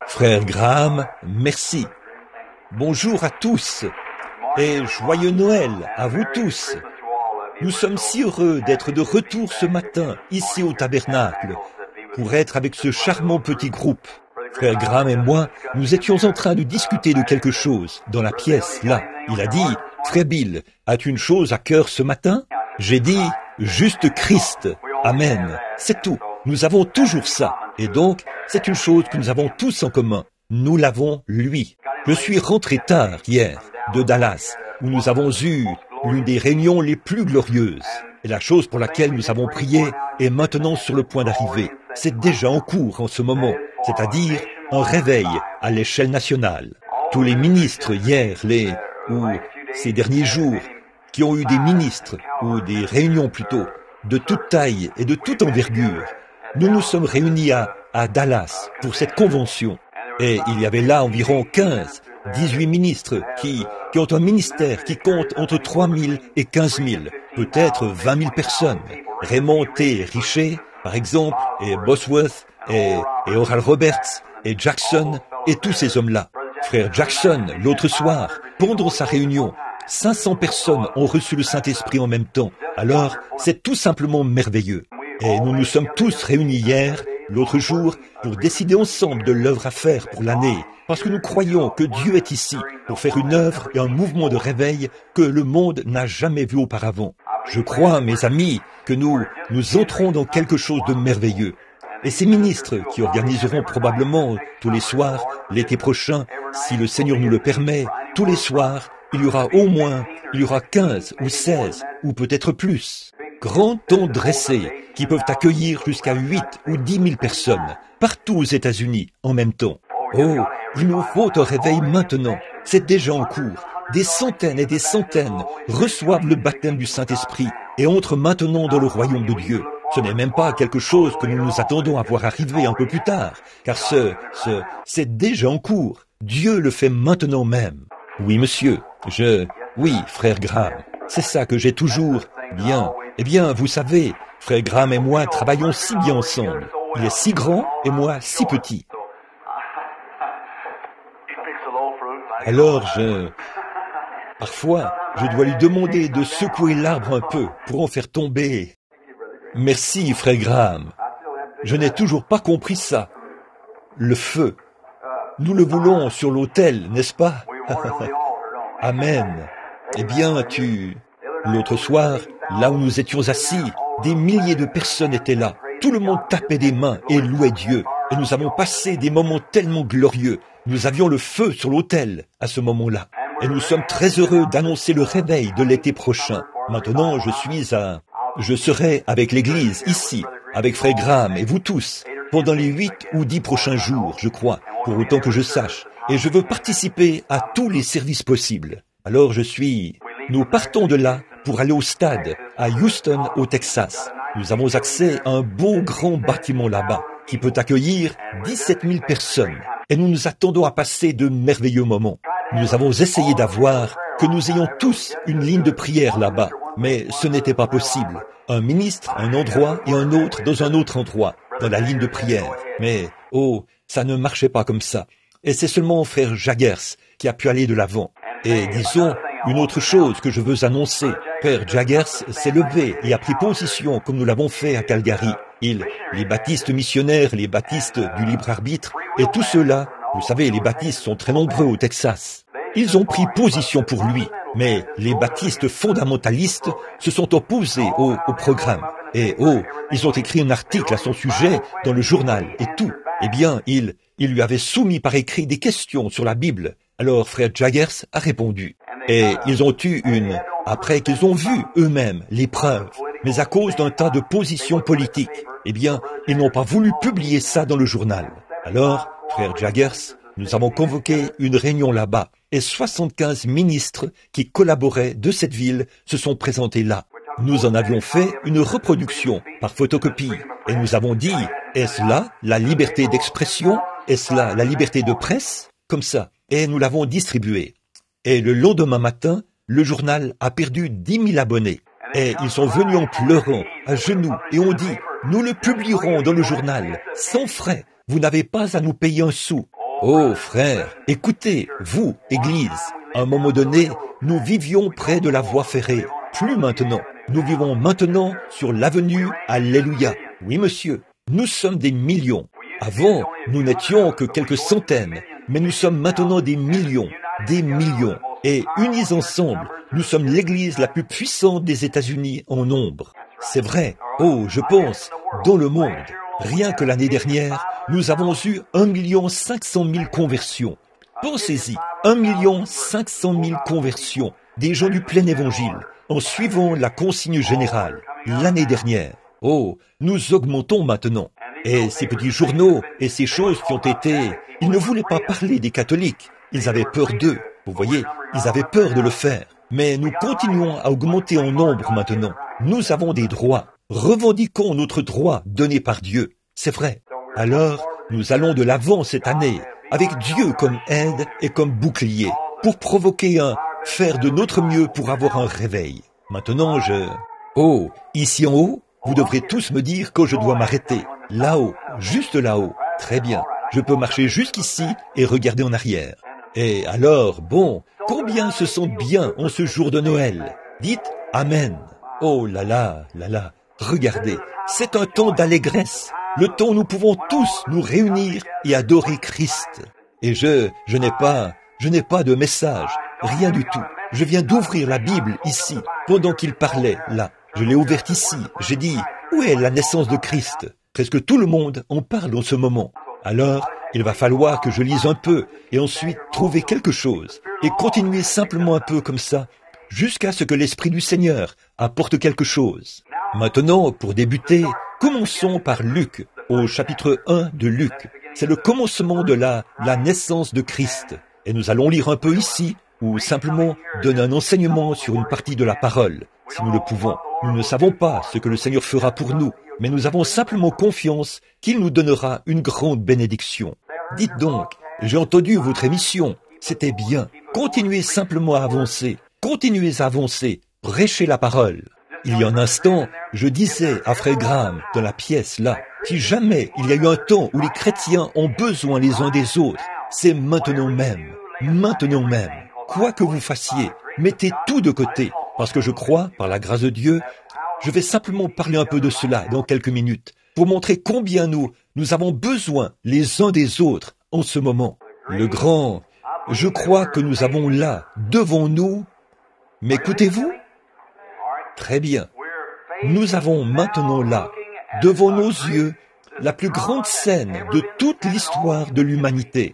Frère Graham, merci. Bonjour à tous et joyeux Noël à vous tous. Nous sommes si heureux d'être de retour ce matin ici au tabernacle pour être avec ce charmant petit groupe. Frère Graham et moi, nous étions en train de discuter de quelque chose dans la pièce, là. Il a dit, « Frère Bill, as-tu une chose à cœur ce matin ?» J'ai dit, « Juste Christ. Amen. » C'est tout. Nous avons toujours ça. Et donc, c'est une chose que nous avons tous en commun. Nous l'avons, lui. Je suis rentré tard hier de Dallas, où nous avons eu l'une des réunions les plus glorieuses. Et la chose pour laquelle nous avons prié est maintenant sur le point d'arriver. C'est déjà en cours en ce moment, c'est-à-dire un réveil à l'échelle nationale. Tous les ministres hier, ou ces derniers jours, qui ont eu des ministres, ou des réunions plutôt, de toute taille et de toute envergure, nous nous sommes réunis à Dallas pour cette convention. Et il y avait là environ 18 ministres qui ont un ministère qui compte entre 3 000 et 15 000, peut-être 20 000 personnes. Raymond T. Richer, par exemple, et Bosworth, et Oral Roberts, et Jackson, et tous ces hommes-là. Frère Jackson, l'autre soir, pendant sa réunion, 500 personnes ont reçu le Saint-Esprit en même temps. Alors, c'est tout simplement merveilleux. Et nous nous sommes tous réunis hier, l'autre jour, pour décider ensemble de l'œuvre à faire pour l'année, parce que nous croyons que Dieu est ici pour faire une œuvre et un mouvement de réveil que le monde n'a jamais vu auparavant. Je crois, mes amis, que nous entrons dans quelque chose de merveilleux. Et ces ministres qui organiseront probablement tous les soirs, l'été prochain, si le Seigneur nous le permet, tous les soirs, il y aura 15 ou 16 ou peut-être plus. Grands tents dressés qui peuvent accueillir jusqu'à 8 ou 10 000 personnes, partout aux États-Unis, en même temps. Oh, il nous faut un réveil maintenant. C'est déjà en cours. Des centaines et des centaines reçoivent le baptême du Saint-Esprit et entrent maintenant dans le royaume de Dieu. Ce n'est même pas quelque chose que nous nous attendons à voir arriver un peu plus tard, car c'est déjà en cours. Dieu le fait maintenant même. Oui, monsieur, oui, frère Graham, c'est ça que j'ai toujours, bien. Eh bien, vous savez, frère Graham et moi travaillons si bien ensemble. Il est si grand et moi si petit. Alors parfois, je dois lui demander de secouer l'arbre un peu pour en faire tomber. Merci, frère Graham. Je n'ai toujours pas compris ça. Le feu. Nous le voulons sur l'autel, n'est-ce pas? Amen. Eh bien, L'autre soir, là où nous étions assis, des milliers de personnes étaient là. Tout le monde tapait des mains et louait Dieu. Et nous avons passé des moments tellement glorieux. Nous avions le feu sur l'autel à ce moment-là. Et nous sommes très heureux d'annoncer le réveil de l'été prochain. Maintenant, je serai avec l'église ici, avec frère Graham et vous tous, pendant les 8 ou 10 prochains jours, je crois, pour autant que je sache. Et je veux participer à tous les services possibles. Alors nous partons de là pour aller au stade, à Houston, au Texas. Nous avons accès à un beau grand bâtiment là-bas, qui peut accueillir 17 000 personnes. Et nous nous attendons à passer de merveilleux moments. Nous avons essayé que nous ayons tous une ligne de prière là-bas, mais ce n'était pas possible. Un ministre, un endroit et un autre dans un autre endroit, dans la ligne de prière. Mais, ça ne marchait pas comme ça. Et c'est seulement frère Jaggers qui a pu aller de l'avant. Et disons, une autre chose que je veux annoncer. Frère Jaggers s'est levé et a pris position comme nous l'avons fait à Calgary. Les baptistes missionnaires, les baptistes du libre arbitre, et tous ceux-là, vous savez, les baptistes sont très nombreux au Texas. Ils ont pris position pour lui, mais les baptistes fondamentalistes se sont opposés au programme. Et ils ont écrit un article à son sujet dans le journal et tout. Eh bien, il lui avait soumis par écrit des questions sur la Bible. Alors frère Jaggers a répondu. Et ils ont eu après qu'ils ont vu eux-mêmes les preuves, mais à cause d'un tas de positions politiques, eh bien, ils n'ont pas voulu publier ça dans le journal. Alors, frère Jaggers, nous avons convoqué une réunion là-bas, et 75 ministres qui collaboraient de cette ville se sont présentés là. Nous en avions fait une reproduction par photocopie, et nous avons dit, est-ce là la liberté d'expression? Est-ce là la liberté de presse? Comme ça. Et nous l'avons distribué. Et le lendemain matin, le journal a perdu 10 000 abonnés. Et ils sont venus en pleurant, à genoux, et ont dit, nous le publierons dans le journal, sans frais. Vous n'avez pas à nous payer un sou. Oh frères, écoutez, vous, Église, à un moment donné, nous vivions près de la voie ferrée. Plus maintenant. Nous vivons maintenant sur l'avenue Alléluia. Oui, monsieur, nous sommes des millions. Avant, nous n'étions que quelques centaines, mais nous sommes maintenant des millions. Et unis ensemble, nous sommes l'église la plus puissante des États-Unis en nombre. C'est vrai. Oh, je pense, dans le monde, rien que l'année dernière, nous avons eu 1 500 000 conversions. Pensez-y, 1 500 000 conversions, des gens du plein évangile, en suivant la consigne générale, l'année dernière. Oh, nous augmentons maintenant. Et ces petits journaux et ces choses qui ont été... Ils ne voulaient pas parler des catholiques. Ils avaient peur d'eux. Vous voyez, ils avaient peur de le faire. Mais nous continuons à augmenter en nombre maintenant. Nous avons des droits. Revendiquons notre droit donné par Dieu. C'est vrai. Alors, nous allons de l'avant cette année, avec Dieu comme aide et comme bouclier, pour provoquer faire de notre mieux pour avoir un réveil. Maintenant, Oh, ici en haut, vous devrez tous me dire quand je dois m'arrêter. Là-haut, juste là-haut. Très bien. Je peux marcher jusqu'ici et regarder en arrière. Et alors, bon, combien se sentent bien en ce jour de Noël? Dites Amen. Oh là là, regardez, c'est un temps d'allégresse, le temps où nous pouvons tous nous réunir et adorer Christ. Et je n'ai pas de message, rien du tout. Je viens d'ouvrir la Bible ici, pendant qu'il parlait, là. Je l'ai ouverte ici, j'ai dit, où est la naissance de Christ? Presque tout le monde en parle en ce moment. Alors, il va falloir que je lise un peu, et ensuite trouver quelque chose, et continuer simplement un peu comme ça, jusqu'à ce que l'Esprit du Seigneur apporte quelque chose. Maintenant, pour débuter, commençons par Luc, au chapitre 1 de Luc. C'est le commencement de la naissance de Christ. Et nous allons lire un peu ici, ou simplement donner un enseignement sur une partie de la parole, si nous le pouvons. Nous ne savons pas ce que le Seigneur fera pour nous, mais nous avons simplement confiance qu'il nous donnera une grande bénédiction. Dites donc, j'ai entendu votre émission, c'était bien. Continuez simplement à avancer, prêchez la parole. Il y a un instant, je disais à Frère Graham, dans la pièce là, si jamais il y a eu un temps où les chrétiens ont besoin les uns des autres, c'est maintenant même. Quoi que vous fassiez, mettez tout de côté, parce que je crois, par la grâce de Dieu, je vais simplement parler un peu de cela dans quelques minutes, pour montrer combien nous avons besoin les uns des autres en ce moment. Je crois que nous avons là, devant nous, m'écoutez-vous? Très bien. Nous avons maintenant là, devant nos yeux, la plus grande scène de toute l'histoire de l'humanité.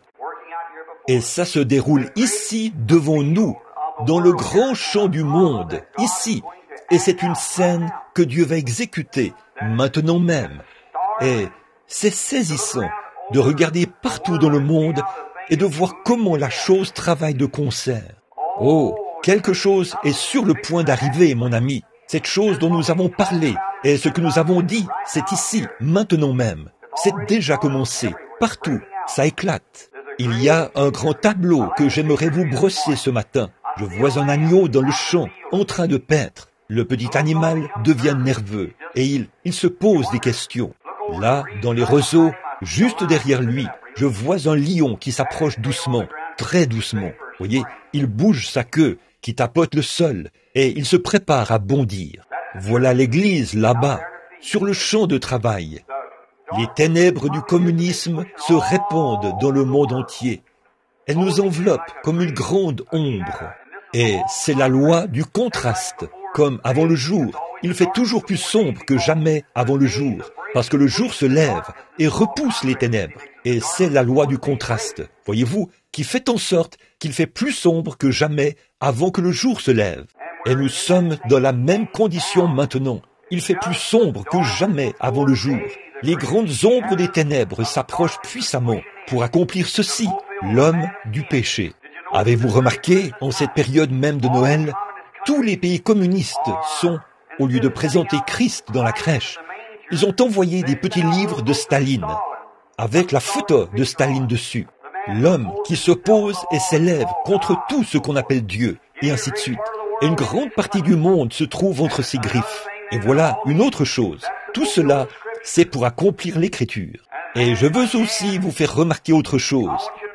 Et ça se déroule ici, devant nous, dans le grand champ du monde, ici. Et c'est une scène que Dieu va exécuter, maintenant même. Et c'est saisissant de regarder partout dans le monde et de voir comment la chose travaille de concert. Oh, quelque chose est sur le point d'arriver, mon ami. Cette chose dont nous avons parlé et ce que nous avons dit, c'est ici, maintenant même. C'est déjà commencé. Partout, ça éclate. Il y a un grand tableau que j'aimerais vous brosser ce matin. Je vois un agneau dans le champ, en train de paître. Le petit animal devient nerveux et il se pose des questions. Là, dans les roseaux, juste derrière lui, je vois un lion qui s'approche doucement, très doucement. Voyez, il bouge sa queue, qui tapote le sol, et il se prépare à bondir. Voilà l'église là-bas, sur le champ de travail. Les ténèbres du communisme se répandent dans le monde entier. Elles nous enveloppent comme une grande ombre. Et c'est la loi du contraste. Comme avant le jour, il fait toujours plus sombre que jamais avant le jour, parce que le jour se lève et repousse les ténèbres. Et c'est la loi du contraste, voyez-vous, qui fait en sorte qu'il fait plus sombre que jamais avant que le jour se lève. Et nous sommes dans la même condition maintenant. Il fait plus sombre que jamais avant le jour. Les grandes ombres des ténèbres s'approchent puissamment pour accomplir ceci, l'homme du péché. Avez-vous remarqué, en cette période même de Noël, tous les pays communistes sont, au lieu de présenter Christ dans la crèche, ils ont envoyé des petits livres de Staline, avec la photo de Staline dessus. L'homme qui s'oppose et s'élève contre tout ce qu'on appelle Dieu, et ainsi de suite. Et une grande partie du monde se trouve entre ses griffes. Et voilà une autre chose. Tout cela, c'est pour accomplir l'écriture. Et je veux aussi vous faire remarquer autre chose.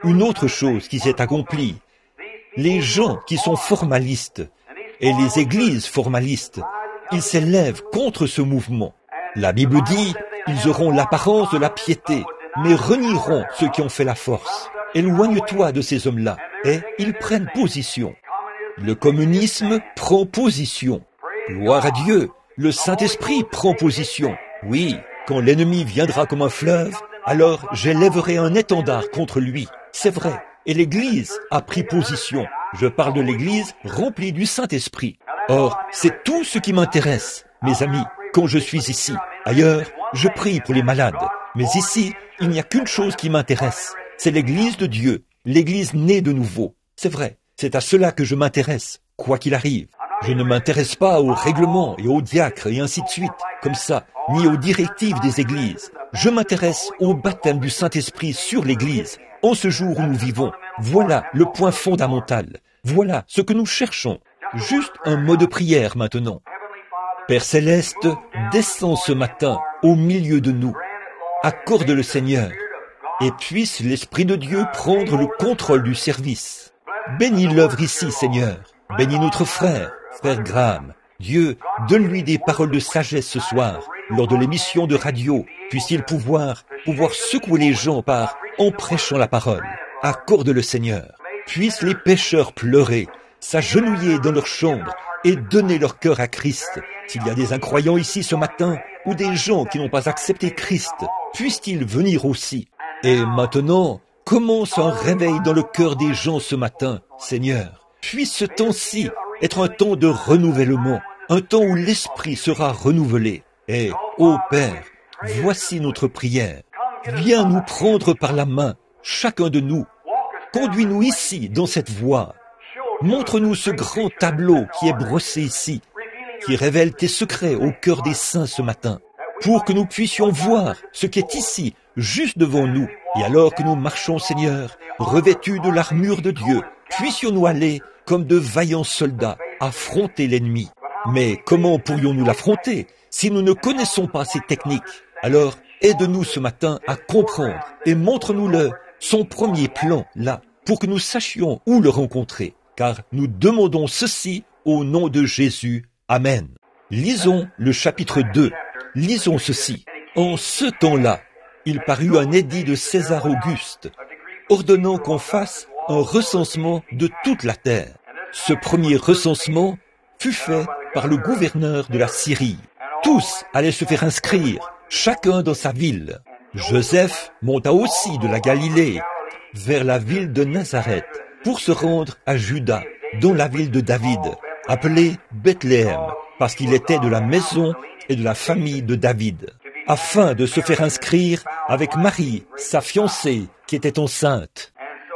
une autre chose qui s'est accomplie. Les gens qui sont formalistes et les églises formalistes, ils s'élèvent contre ce mouvement. La Bible dit, ils auront l'apparence de la piété, mais renieront ceux qui ont fait la force. Éloigne-toi de ces hommes-là, et ils prennent position. Le communisme prend position. Gloire à Dieu, le Saint-Esprit prend position. Oui, quand l'ennemi viendra comme un fleuve, alors j'élèverai un étendard contre lui. C'est vrai, et l'Église a pris position. Je parle de l'Église remplie du Saint-Esprit. Or, c'est tout ce qui m'intéresse, mes amis, quand je suis ici. Ailleurs, je prie pour les malades. Mais ici, il n'y a qu'une chose qui m'intéresse. C'est l'Église de Dieu, l'Église née de nouveau. C'est vrai, c'est à cela que je m'intéresse, quoi qu'il arrive. Je ne m'intéresse pas aux règlements et aux diacres et ainsi de suite, comme ça, ni aux directives des églises. Je m'intéresse au baptême du Saint-Esprit sur l'Église, en ce jour où nous vivons. Voilà le point fondamental. Voilà ce que nous cherchons. Juste un mot de prière maintenant. Père Céleste, descends ce matin au milieu de nous. Accorde le Seigneur, et puisse l'Esprit de Dieu prendre le contrôle du service. Bénis l'œuvre ici, Seigneur. Bénis notre frère Graham. Dieu, donne-lui des paroles de sagesse ce soir, lors de l'émission de radio. Puisse-t-il pouvoir secouer les gens en prêchant la parole. Accorde le Seigneur. Puissent les pécheurs pleurer, s'agenouiller dans leur chambre et donner leur cœur à Christ. S'il y a des incroyants ici ce matin, ou des gens qui n'ont pas accepté Christ, puissent-ils venir aussi. Et maintenant, commence un réveil dans le cœur des gens ce matin, Seigneur. Puisse ce temps-ci être un temps de renouvellement, un temps où l'esprit sera renouvelé. Et, ô Père, voici notre prière. Viens nous prendre par la main, chacun de nous. Conduis-nous ici, dans cette voie. Montre-nous ce grand tableau qui est brossé ici, qui révèle tes secrets au cœur des saints ce matin, pour que nous puissions voir ce qui est ici, juste devant nous. Et alors que nous marchons, Seigneur, revêtus de l'armure de Dieu, puissions-nous aller comme de vaillants soldats, affronter l'ennemi. Mais comment pourrions-nous l'affronter si nous ne connaissons pas ces techniques? Alors, aide-nous ce matin à comprendre et montre-nous son premier plan, là, pour que nous sachions où le rencontrer. Car nous demandons ceci au nom de Jésus. Amen. Lisons le chapitre 2. Lisons ceci. En ce temps-là, il parut un édit de César Auguste, ordonnant qu'on fasse un recensement de toute la terre. Ce premier recensement fut fait par le gouverneur de la Syrie. Tous allaient se faire inscrire, chacun dans sa ville. Joseph monta aussi de la Galilée vers la ville de Nazareth pour se rendre à Juda, dans la ville de David, appelée Bethléem, parce qu'il était de la maison et de la famille de David, afin de se faire inscrire avec Marie, sa fiancée, qui était enceinte.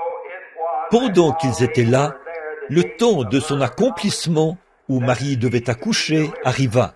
Pendant qu'ils étaient là, le temps de son accomplissement, où Marie devait accoucher, arriva.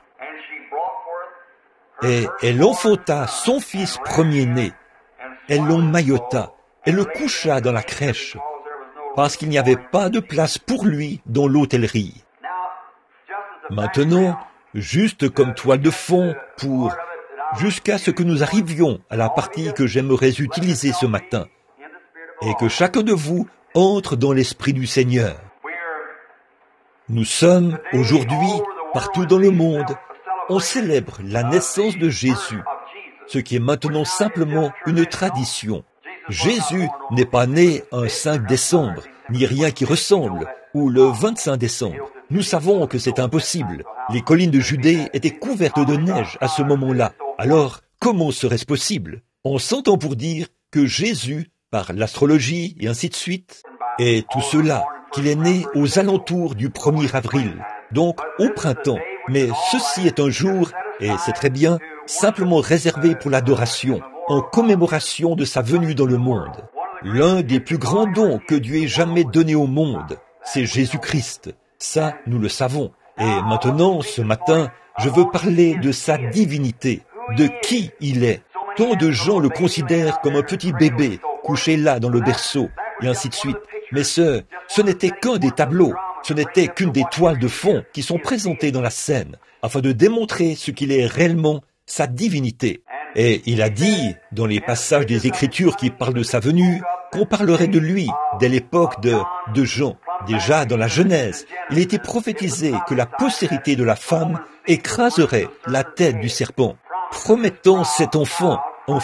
Et elle enfanta son fils premier-né. Elle l'emmaillota et le coucha dans la crèche, parce qu'il n'y avait pas de place pour lui dans l'hôtellerie. Maintenant, juste comme toile de fond jusqu'à ce que nous arrivions à la partie que j'aimerais utiliser ce matin, et que chacun de vous entre dans l'esprit du Seigneur. Nous sommes aujourd'hui, partout dans le monde, on célèbre la naissance de Jésus, ce qui est maintenant simplement une tradition. Jésus n'est pas né un 5 décembre, ni rien qui ressemble, ou le 25 décembre. Nous savons que c'est impossible. Les collines de Judée étaient couvertes de neige à ce moment-là. Alors, comment serait-ce possible? On s'entend pour dire que Jésus, par l'astrologie et ainsi de suite, et tout cela, qu'il est né aux alentours du 1er avril, donc au printemps. Mais ceci est un jour, et c'est très bien, simplement réservé pour l'adoration, en commémoration de sa venue dans le monde. L'un des plus grands dons que Dieu ait jamais donné au monde, c'est Jésus-Christ. Ça, nous le savons. Et maintenant, ce matin, je veux parler de sa divinité, de qui il est. Tant de gens le considèrent comme un petit bébé, couché là dans le berceau, et ainsi de suite. Mais ce n'était qu'un des tableaux, ce n'était qu'une des toiles de fond qui sont présentées dans la scène, afin de démontrer ce qu'il est réellement, sa divinité. Et il a dit, dans les passages des Écritures qui parlent de sa venue, qu'on parlerait de lui dès l'époque de Jean. Déjà dans la Genèse, il était prophétisé que la postérité de la femme écraserait la tête du serpent, promettant cet enfant,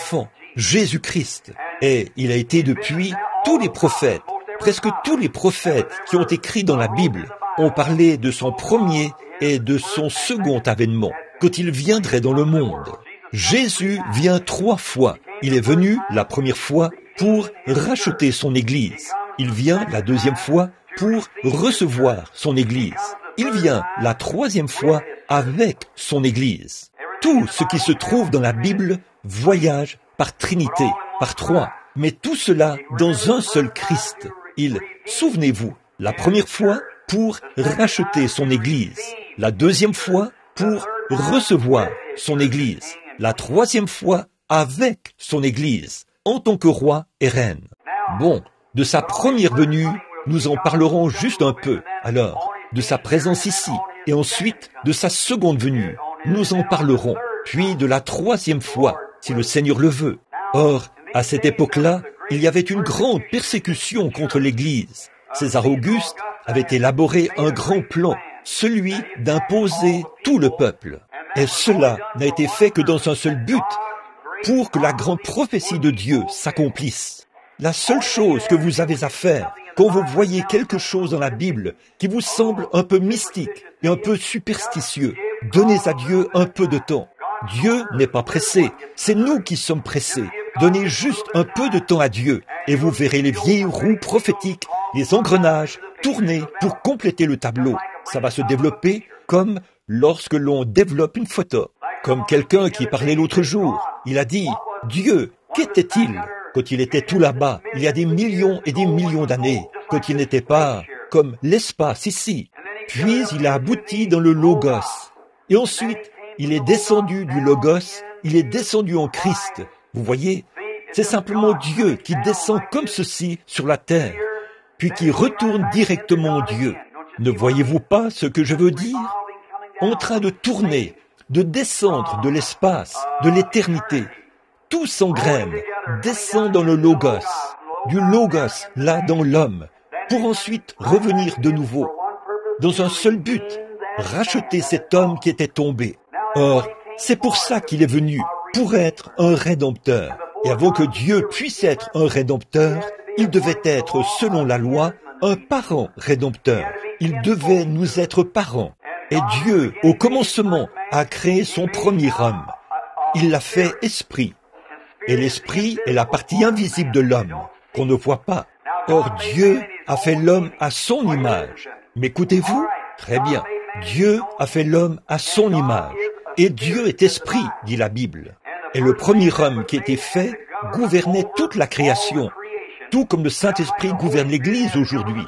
Jésus-Christ. Et il a été depuis tous les prophètes, presque tous les prophètes qui ont écrit dans la Bible, ont parlé de son premier et de son second avènement, quand il viendrait dans le monde. Jésus vient 3 fois. Il est venu la première fois pour racheter son Église. Il vient la deuxième fois pour recevoir son Église. Il vient la 3e fois avec son Église. Tout ce qui se trouve dans la Bible voyage par Trinité, par 3, mais tout cela dans un seul Christ. Souvenez-vous, la première fois pour racheter son Église, la deuxième fois pour recevoir son Église, la 3e fois avec son Église, en tant que roi et reine. Bon, de sa première venue, nous en parlerons juste un peu, alors, de sa présence ici, et ensuite de sa seconde venue, nous en parlerons, puis de la 3e fois, si le Seigneur le veut. Or, à cette époque-là, il y avait une grande persécution contre l'Église. César Auguste avait élaboré un grand plan, celui d'imposer tout le peuple. Et cela n'a été fait que dans un seul but, pour que la grande prophétie de Dieu s'accomplisse. La seule chose que vous avez à faire, quand vous voyez quelque chose dans la Bible qui vous semble un peu mystique et un peu superstitieux, donnez à Dieu un peu de temps. Dieu n'est pas pressé, c'est nous qui sommes pressés. Donnez juste un peu de temps à Dieu et vous verrez les vieilles roues prophétiques, les engrenages tourner pour compléter le tableau. Ça va se développer comme lorsque l'on développe une photo. Comme quelqu'un qui parlait l'autre jour, il a dit « Dieu, qu'était-il quand il était tout là-bas, il y a des millions et des millions d'années, quand il n'était pas comme l'espace ici. Puis il a abouti dans le Logos. Et ensuite, il est descendu du Logos, il est descendu en Christ. Vous voyez, c'est simplement Dieu qui descend comme ceci sur la terre, puis qui retourne directement en Dieu. Ne voyez-vous pas ce que je veux dire? En train de tourner, de descendre de l'espace, de l'éternité. Tout s'engraine, descend dans le Logos, du Logos là dans l'homme, pour ensuite revenir de nouveau, dans un seul but, racheter cet homme qui était tombé. Or, c'est pour ça qu'il est venu, pour être un rédempteur. Et avant que Dieu puisse être un rédempteur, il devait être, selon la loi, un parent rédempteur. Il devait nous être parents. Et Dieu, au commencement, a créé son premier homme. Il l'a fait esprit. Et l'esprit est la partie invisible de l'homme, qu'on ne voit pas. Or Dieu a fait l'homme à son image. M'écoutez-vous? Très bien. Dieu a fait l'homme à son image. Et Dieu est esprit, dit la Bible. Et le premier homme qui était fait gouvernait toute la création, tout comme le Saint-Esprit gouverne l'Église aujourd'hui.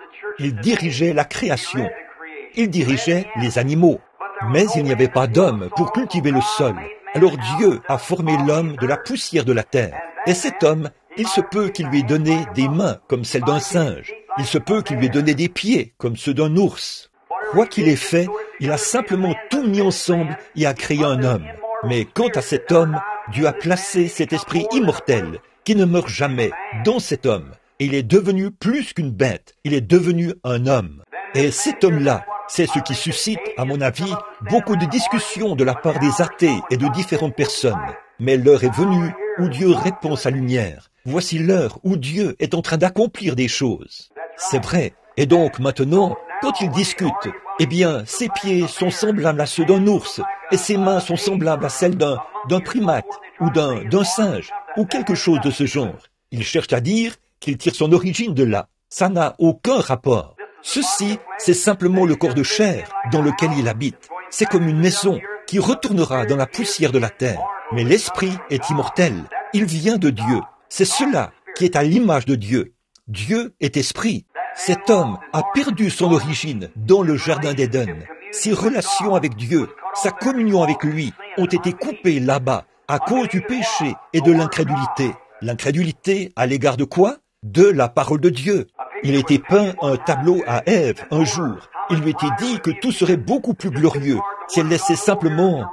Il dirigeait la création. Il dirigeait les animaux. Mais il n'y avait pas d'homme pour cultiver le sol. Alors Dieu a formé l'homme de la poussière de la terre. Et cet homme, il se peut qu'il lui ait donné des mains comme celles d'un singe. Il se peut qu'il lui ait donné des pieds comme ceux d'un ours. Quoi qu'il ait fait, il a simplement tout mis ensemble et a créé un homme. Mais quant à cet homme, Dieu a placé cet esprit immortel qui ne meurt jamais dans cet homme. Et il est devenu plus qu'une bête. Il est devenu un homme. Et cet homme-là, c'est ce qui suscite, à mon avis, beaucoup de discussions de la part des athées et de différentes personnes. Mais l'heure est venue où Dieu répand sa lumière. Voici l'heure où Dieu est en train d'accomplir des choses. C'est vrai. Et donc maintenant, quand il discute, eh bien, ses pieds sont semblables à ceux d'un ours et ses mains sont semblables à celles d'un primate ou d'un singe ou quelque chose de ce genre. Il cherche à dire qu'il tire son origine de là. Ça n'a aucun rapport. Ceci, c'est simplement le corps de chair dans lequel il habite. C'est comme une maison qui retournera dans la poussière de la terre. Mais l'esprit est immortel. Il vient de Dieu. C'est cela qui est à l'image de Dieu. Dieu est esprit. Cet homme a perdu son origine dans le jardin d'Éden. Ses relations avec Dieu, sa communion avec lui ont été coupées là-bas à cause du péché et de l'incrédulité. L'incrédulité à l'égard de quoi? De la parole de Dieu. Il a été peint un tableau à Ève un jour. Il lui était dit que tout serait beaucoup plus glorieux si elle laissait simplement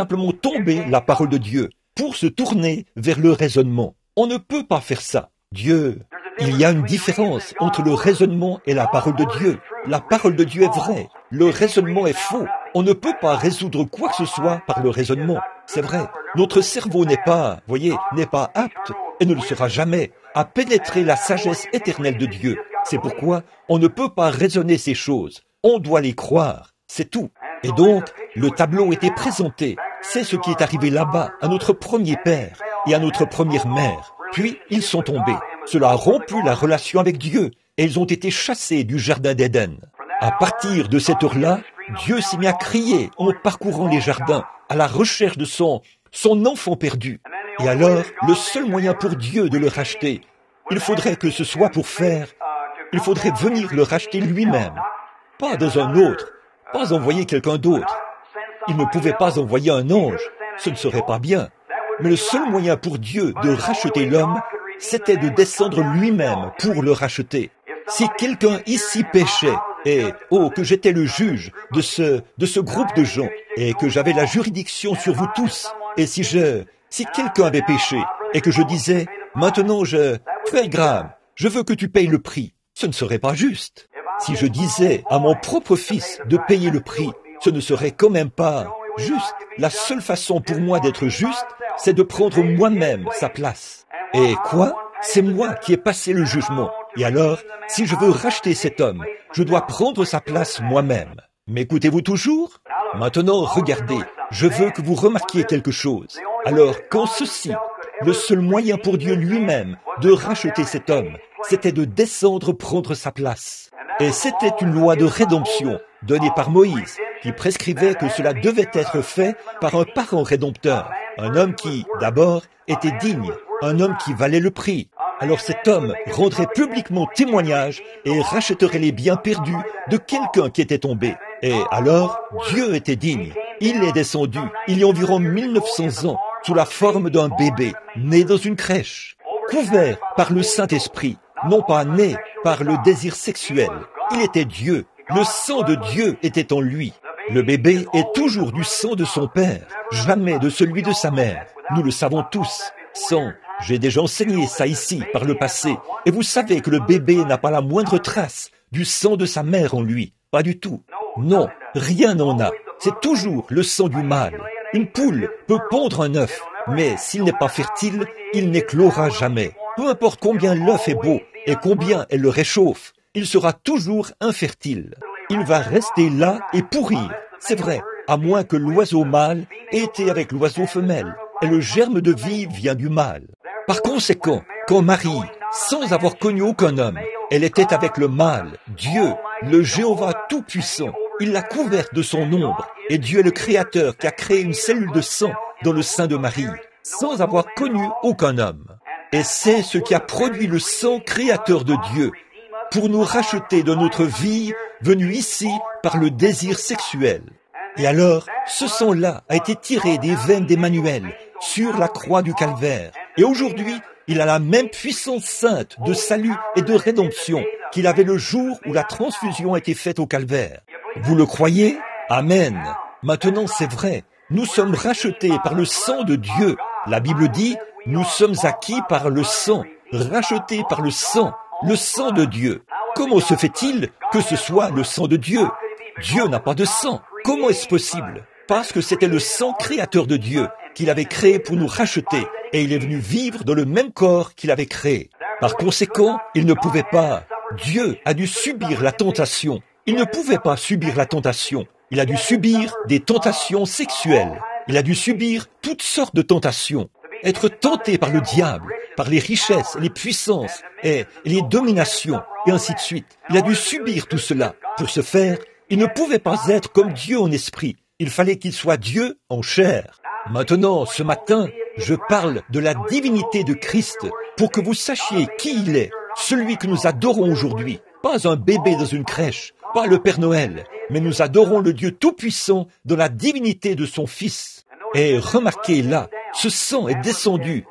tomber la parole de Dieu pour se tourner vers le raisonnement. On ne peut pas faire ça. Dieu, Il y a une différence entre le raisonnement et la parole de Dieu. La parole de Dieu est vraie. Le raisonnement est faux. On ne peut pas résoudre quoi que ce soit par le raisonnement. C'est vrai. Notre cerveau n'est pas apte, et ne le sera jamais, à pénétrer la sagesse éternelle de Dieu. C'est pourquoi on ne peut pas raisonner ces choses. On doit les croire. C'est tout. Et donc, le tableau était présenté. C'est ce qui est arrivé là-bas, à notre premier père et à notre première mère. Puis, ils sont tombés. Cela a rompu la relation avec Dieu, et ils ont été chassés du jardin d'Éden. À partir de cette heure-là, Dieu s'est mis à crier en parcourant les jardins, à la recherche de son enfant perdu. Et alors, le seul moyen pour Dieu de le racheter, il faudrait que ce soit il faudrait venir le racheter lui-même. Pas dans un autre, pas envoyer quelqu'un d'autre. Il ne pouvait pas envoyer un ange, ce ne serait pas bien. Mais le seul moyen pour Dieu de racheter l'homme, c'était de descendre lui-même pour le racheter. Si quelqu'un ici péchait, et que j'étais le juge de ce groupe de gens, et que j'avais la juridiction sur vous tous, et si quelqu'un avait péché, et que je disais, maintenant Frère Graham, je veux que tu payes le prix, ce ne serait pas juste. Si je disais à mon propre fils de payer le prix, ce ne serait quand même pas juste. La seule façon pour moi d'être juste, c'est de prendre moi-même sa place. Et quoi? C'est moi qui ai passé le jugement. Et alors, si je veux racheter cet homme, je dois prendre sa place moi-même. M'écoutez-vous toujours? Maintenant, regardez, je veux que vous remarquiez quelque chose. Alors, quand le seul moyen pour Dieu lui-même de racheter cet homme, c'était de descendre prendre sa place. Et c'était une loi de rédemption donnée par Moïse, qui prescrivait que cela devait être fait par un parent rédempteur, un homme qui, d'abord, était digne, un homme qui valait le prix. Alors cet homme rendrait publiquement témoignage et rachèterait les biens perdus de quelqu'un qui était tombé. Et alors, Dieu était digne. Il est descendu, il y a environ 1900 ans, sous la forme d'un bébé, né dans une crèche, couvert par le Saint-Esprit, non pas né par le désir sexuel. Il était Dieu. Le sang de Dieu était en lui. Le bébé est toujours du sang de son père, jamais de celui de sa mère. Nous le savons tous. J'ai déjà enseigné ça ici, par le passé, et vous savez que le bébé n'a pas la moindre trace du sang de sa mère en lui. Pas du tout. Non, rien n'en a. C'est toujours le sang du mâle. Une poule peut pondre un œuf, mais s'il n'est pas fertile, il n'éclora jamais. Peu importe combien l'œuf est beau et combien elle le réchauffe, il sera toujours infertile. Il va rester là et pourrir. C'est vrai, à moins que l'oiseau mâle ait été avec l'oiseau femelle. Et le germe de vie vient du mâle. Par conséquent, quand Marie, sans avoir connu aucun homme, elle était avec le mâle, Dieu, le Jéhovah Tout-Puissant, il l'a couverte de son ombre, et Dieu est le Créateur qui a créé une cellule de sang dans le sein de Marie, sans avoir connu aucun homme. Et c'est ce qui a produit le sang créateur de Dieu, pour nous racheter de notre vie venue ici par le désir sexuel. Et alors, ce sang-là a été tiré des veines d'Emmanuel sur la croix du Calvaire. Et aujourd'hui, il a la même puissance sainte de salut et de rédemption qu'il avait le jour où la transfusion a été faite au Calvaire. Vous le croyez? Amen. Maintenant, c'est vrai. Nous sommes rachetés par le sang de Dieu. La Bible dit, nous sommes acquis par le sang, rachetés par le sang de Dieu. Comment se fait-il que ce soit le sang de Dieu? Dieu n'a pas de sang. Comment est-ce possible? Parce que c'était le sang créateur de Dieu qu'il avait créé pour nous racheter, et il est venu vivre dans le même corps qu'il avait créé. Par conséquent, il ne pouvait pas. Dieu a dû subir la tentation. Il ne pouvait pas subir la tentation. Il a dû subir des tentations sexuelles. Il a dû subir toutes sortes de tentations. Être tenté par le diable, par les richesses, les puissances et les dominations, et ainsi de suite. Il a dû subir tout cela. Pour ce faire, il ne pouvait pas être comme Dieu en esprit. Il fallait qu'il soit Dieu en chair. Maintenant, ce matin, je parle de la divinité de Christ pour que vous sachiez qui il est, celui que nous adorons aujourd'hui. Pas un bébé dans une crèche, pas le Père Noël, mais nous adorons le Dieu Tout-Puissant dans la divinité de son Fils. Et remarquez là, ce sang est descendu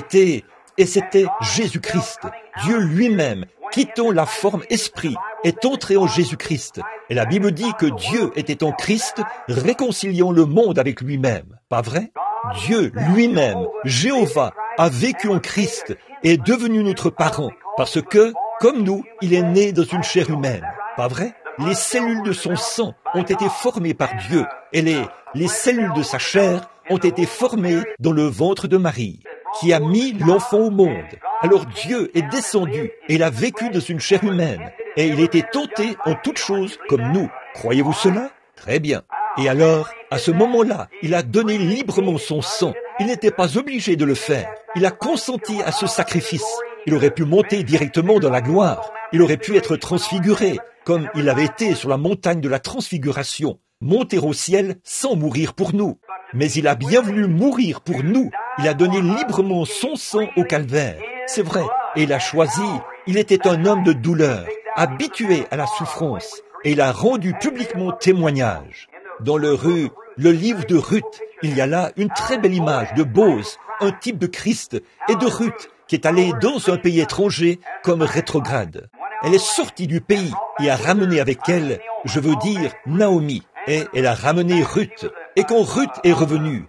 et c'était Jésus-Christ, Dieu lui-même, quittant la forme esprit, est entré en Jésus-Christ. Et la Bible dit que Dieu était en Christ, réconciliant le monde avec lui-même. Pas vrai? Dieu lui-même, Jéhovah, a vécu en Christ et est devenu notre parent, parce que, comme nous, il est né dans une chair humaine. Pas vrai? Les cellules de son sang ont été formées par Dieu, et les cellules de sa chair ont été formées dans le ventre de Marie, qui a mis l'enfant au monde. Alors Dieu est descendu, et il a vécu dans une chair humaine, et il était tenté en toutes choses comme nous. Croyez-vous cela? Très bien. Et alors, à ce moment-là, il a donné librement son sang. Il n'était pas obligé de le faire. Il a consenti à ce sacrifice. Il aurait pu monter directement dans la gloire. Il aurait pu être transfiguré, comme il avait été sur la montagne de la transfiguration, monter au ciel sans mourir pour nous. Mais il a bien voulu mourir pour nous. Il a donné librement son sang au calvaire. C'est vrai. Et il a choisi. Il était un homme de douleur, habitué à la souffrance. Et il a rendu publiquement témoignage. Dans le livre de Ruth, il y a là une très belle image de Boz, un type de Christ, et de Ruth, qui est allée dans un pays étranger comme rétrograde. Elle est sortie du pays et a ramené avec elle, je veux dire, Naomi. Et elle a ramené Ruth. Et quand Ruth est revenue,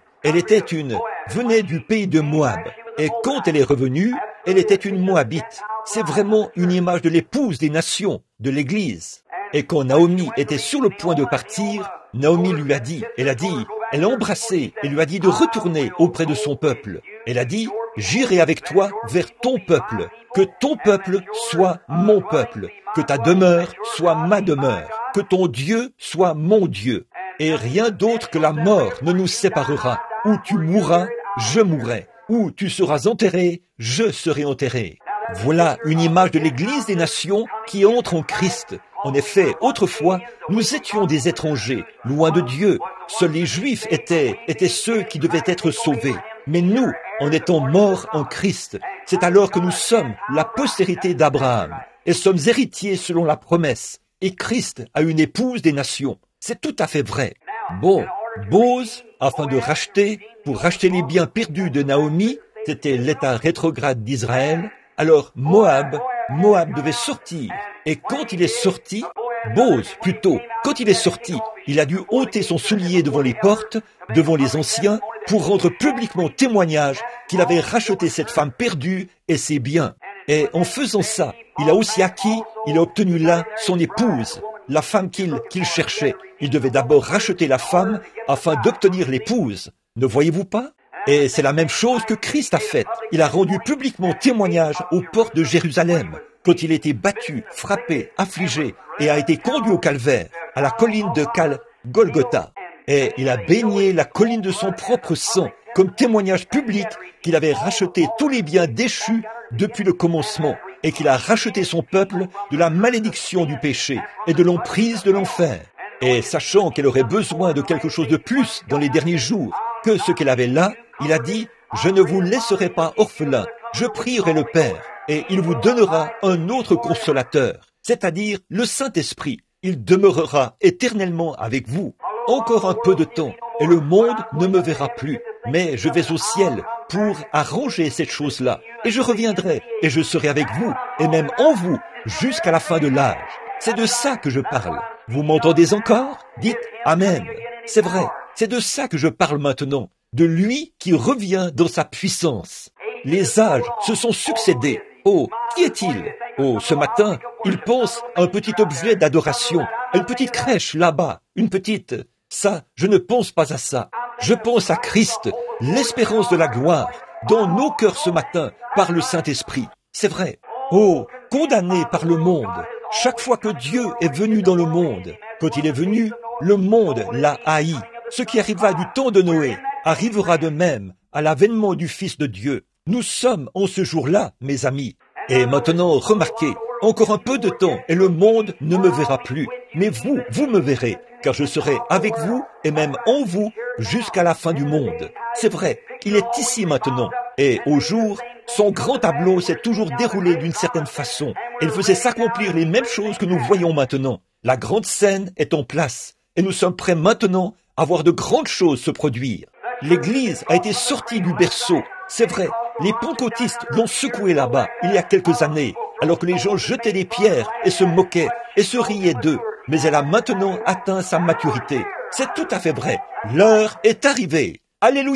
venait du pays de Moab. Et quand elle est revenue, elle était une Moabite. C'est vraiment une image de l'épouse des nations, de l'Église. Et quand Naomi était sur le point de partir, Naomi lui a dit, elle l'a embrassé et lui a dit de retourner auprès de son peuple. Elle a dit, j'irai avec toi vers ton peuple, que ton peuple soit mon peuple, que ta demeure soit ma demeure, que ton Dieu soit mon Dieu. Et rien d'autre que la mort ne nous séparera. Où tu mourras, je mourrai. Où tu seras enterré, je serai enterré. Voilà une image de l'Église des nations qui entre en Christ. En effet, autrefois, nous étions des étrangers, loin de Dieu. Seuls les Juifs étaient ceux qui devaient être sauvés. Mais nous, en étant morts en Christ, c'est alors que nous sommes la postérité d'Abraham et sommes héritiers selon la promesse. Et Christ a une épouse des nations. C'est tout à fait vrai. Bon, Boz, afin de pour racheter les biens perdus de Naomi, c'était l'état rétrograde d'Israël. Alors Moab devait sortir. Et quand il est sorti, Boz, plutôt, quand il est sorti, il a dû ôter son soulier devant les portes, devant les anciens, pour rendre publiquement témoignage qu'il avait racheté cette femme perdue et ses biens. Et en faisant ça, il a aussi il a obtenu là son épouse, la femme qu'il cherchait. Il devait d'abord racheter la femme afin d'obtenir l'épouse. Ne voyez-vous pas? Et c'est la même chose que Christ a faite. Il a rendu publiquement témoignage aux portes de Jérusalem, quand il était battu, frappé, affligé, et a été conduit au calvaire, à la colline de Golgotha. Et il a baigné la colline de son propre sang, comme témoignage public qu'il avait racheté tous les biens déchus depuis le commencement, et qu'il a racheté son peuple de la malédiction du péché et de l'emprise de l'enfer. Et sachant qu'elle aurait besoin de quelque chose de plus dans les derniers jours que ce qu'elle avait là, il a dit, « Je ne vous laisserai pas orphelin, je prierai le Père, et il vous donnera un autre consolateur, c'est-à-dire le Saint-Esprit. Il demeurera éternellement avec vous. Encore un peu de temps, et le monde ne me verra plus, mais je vais au ciel pour arranger cette chose-là, et je reviendrai, et je serai avec vous, et même en vous, jusqu'à la fin de l'âge. » C'est de ça que je parle. Vous m'entendez encore? Dites Amen. C'est vrai, c'est de ça que je parle maintenant, de lui qui revient dans sa puissance. Les âges se sont succédés. Oh, qui est-il? Oh, ce matin, il pense à un petit objet d'adoration, à une petite crèche là-bas, une petite... Ça, je ne pense pas à ça. Je pense à Christ, l'espérance de la gloire, dans nos cœurs ce matin, par le Saint-Esprit. C'est vrai. Oh, condamné par le monde. Chaque fois que Dieu est venu dans le monde, quand il est venu, le monde l'a haï. Ce qui arriva du temps de Noé arrivera de même à l'avènement du Fils de Dieu. Nous sommes en ce jour-là, mes amis. Et maintenant, remarquez, encore un peu de temps et le monde ne me verra plus. Mais vous me verrez, car je serai avec vous et même en vous jusqu'à la fin du monde. C'est vrai, il est ici maintenant. Et au jour, son grand tableau s'est toujours déroulé d'une certaine façon. Il faisait s'accomplir les mêmes choses que nous voyons maintenant. La grande scène est en place. Et nous sommes prêts maintenant à voir de grandes choses se produire. L'Église a été sortie du berceau. C'est vrai, les pentecôtistes l'ont secouée là-bas, il y a quelques années, alors que les gens jetaient des pierres et se moquaient et se riaient d'eux. Mais elle a maintenant atteint sa maturité. C'est tout à fait vrai. L'heure est arrivée. Alléluia!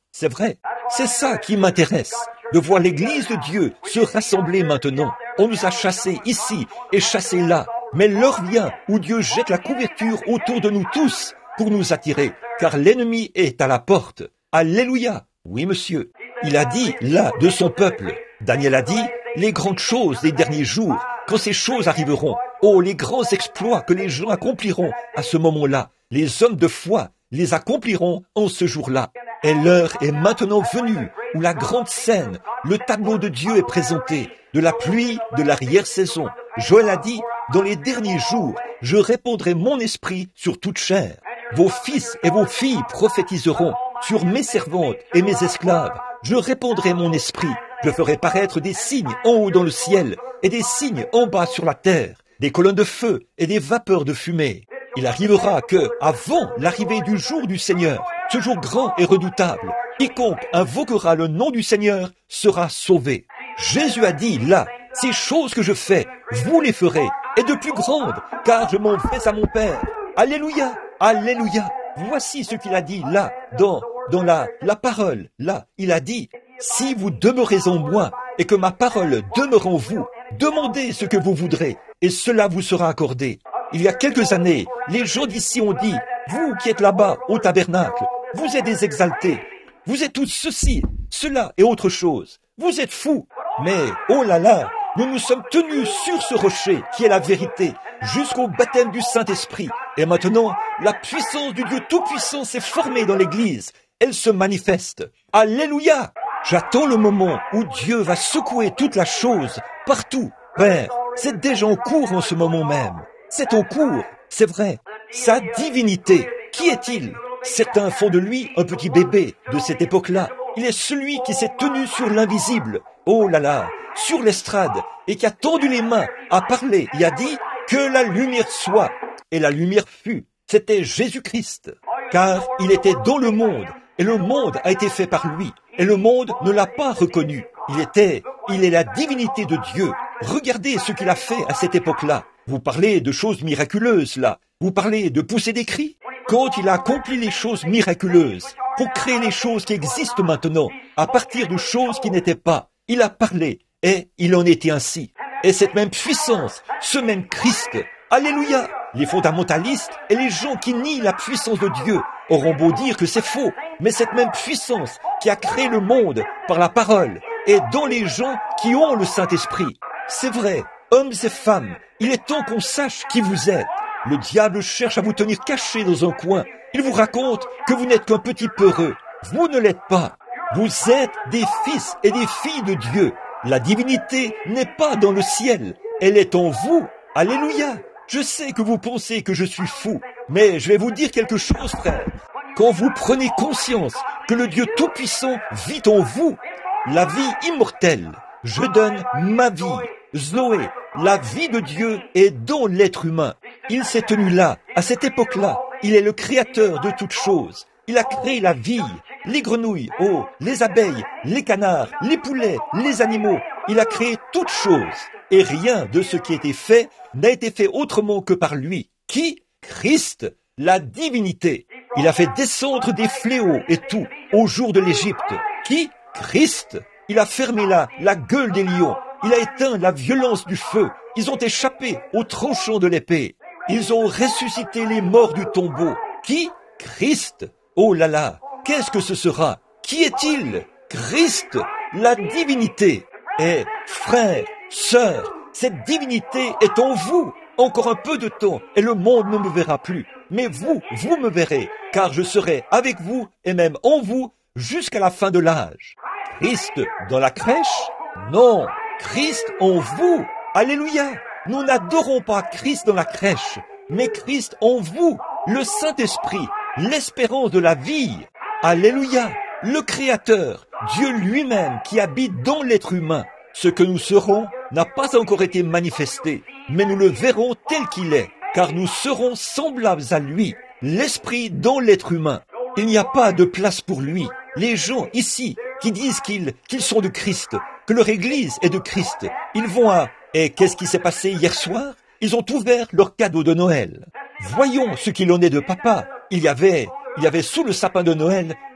C'est vrai. C'est ça qui m'intéresse, de voir l'Église de Dieu se rassembler maintenant. On nous a chassés ici et chassés là. Mais l'heure vient où Dieu jette la couverture autour de nous tous pour nous attirer, car l'ennemi est à la porte. Alléluia. Oui, monsieur. Il a dit, là, de son peuple. Daniel a dit, les grandes choses des derniers jours, quand ces choses arriveront. Oh, les grands exploits que les gens accompliront à ce moment-là. Les hommes de foi les accompliront en ce jour-là. Et l'heure est maintenant venue où la grande scène, le tableau de Dieu est présenté, de la pluie de l'arrière-saison. Joël a dit, dans les derniers jours, je répandrai mon esprit sur toute chair. Vos fils et vos filles prophétiseront sur mes servantes et mes esclaves. Je répandrai mon esprit. Je ferai paraître des signes en haut dans le ciel et des signes en bas sur la terre, des colonnes de feu et des vapeurs de fumée. Il arrivera que, avant l'arrivée du jour du Seigneur, ce jour grand et redoutable, quiconque invoquera le nom du Seigneur sera sauvé. Jésus a dit là, ces choses que je fais, vous les ferez, et de plus grandes, car je m'en vais à mon Père. Alléluia, alléluia. Voici ce qu'il a dit là, dans la parole. Là, il a dit, si vous demeurez en moi et que ma parole demeure en vous, demandez ce que vous voudrez, et cela vous sera accordé. Il y a quelques années, les gens d'ici ont dit, vous qui êtes là-bas au tabernacle, vous êtes des exaltés, vous êtes tous ceci, cela et autre chose, vous êtes fous. Mais, oh là là, nous nous sommes tenus sur ce rocher qui est la vérité, jusqu'au baptême du Saint-Esprit. Et maintenant, la puissance du Dieu Tout-Puissant s'est formée dans l'Église. Elle se manifeste. Alléluia! J'attends le moment où Dieu va secouer toute la chose, partout. Père, c'est déjà en cours en ce moment même. C'est en cours, c'est vrai. Sa divinité, qui est-il? Certains font de lui un petit bébé de cette époque-là. Il est celui qui s'est tenu sur l'invisible. Oh là là, sur l'estrade, et qui a tendu les mains, a parlé, et a dit que la lumière soit. Et la lumière fut. C'était Jésus-Christ. Car il était dans le monde, et le monde a été fait par lui, et le monde ne l'a pas reconnu. Il est la divinité de Dieu. Regardez ce qu'il a fait à cette époque-là. Vous parlez de choses miraculeuses, là. Vous parlez de pousser des cris. Quand il a accompli les choses miraculeuses, pour créer les choses qui existent maintenant, à partir de choses qui n'étaient pas, il a parlé, et il en était ainsi. Et cette même puissance, ce même Christ, alléluia, les fondamentalistes et les gens qui nient la puissance de Dieu auront beau dire que c'est faux, mais cette même puissance qui a créé le monde par la parole est dans les gens qui ont le Saint-Esprit. C'est vrai, hommes et femmes, il est temps qu'on sache qui vous êtes. Le diable cherche à vous tenir cachés dans un coin. Il vous raconte que vous n'êtes qu'un petit peureux. Vous ne l'êtes pas. Vous êtes des fils et des filles de Dieu. La divinité n'est pas dans le ciel. Elle est en vous. Alléluia. Je sais que vous pensez que je suis fou, mais je vais vous dire quelque chose, frère. Quand vous prenez conscience que le Dieu Tout-Puissant vit en vous, la vie immortelle, je donne ma vie, Zoé, la vie de Dieu est dans l'être humain. Il s'est tenu là, à cette époque-là. Il est le créateur de toutes choses. Il a créé la vie, les grenouilles, oh, les abeilles, les canards, les poulets, les animaux. Il a créé toutes choses. Et rien de ce qui a été fait n'a été fait autrement que par lui. Qui? Christ, la divinité. Il a fait descendre des fléaux et tout au jour de l'Égypte. Qui? Christ. Il a fermé la gueule des lions. Il a éteint la violence du feu. Ils ont échappé au tranchant de l'épée. Ils ont ressuscité les morts du tombeau. Qui? Christ. Oh là là, qu'est-ce que ce sera? Qui est-il? Christ, la divinité. Et frères, sœurs, cette divinité est en vous. Encore un peu de temps et le monde ne me verra plus. Mais vous me verrez, car je serai avec vous et même en vous jusqu'à la fin de l'âge. Christ dans la crèche? Non, Christ en vous. Alléluia. Nous n'adorons pas Christ dans la crèche, mais Christ en vous, le Saint-Esprit, l'espérance de la vie. Alléluia. Le Créateur, Dieu lui-même qui habite dans l'être humain. Ce que nous serons n'a pas encore été manifesté, mais nous le verrons tel qu'il est, car nous serons semblables à lui, l'Esprit dans l'être humain. Il n'y a pas de place pour lui. Les gens ici qui disent qu'ils sont de Christ, que leur Église est de Christ, ils vont à... Et qu'est-ce qui s'est passé hier soir? Ils ont ouvert leur cadeau de Noël. Voyons ce qu'il en est de papa. Il y avait sous le sapin de Noël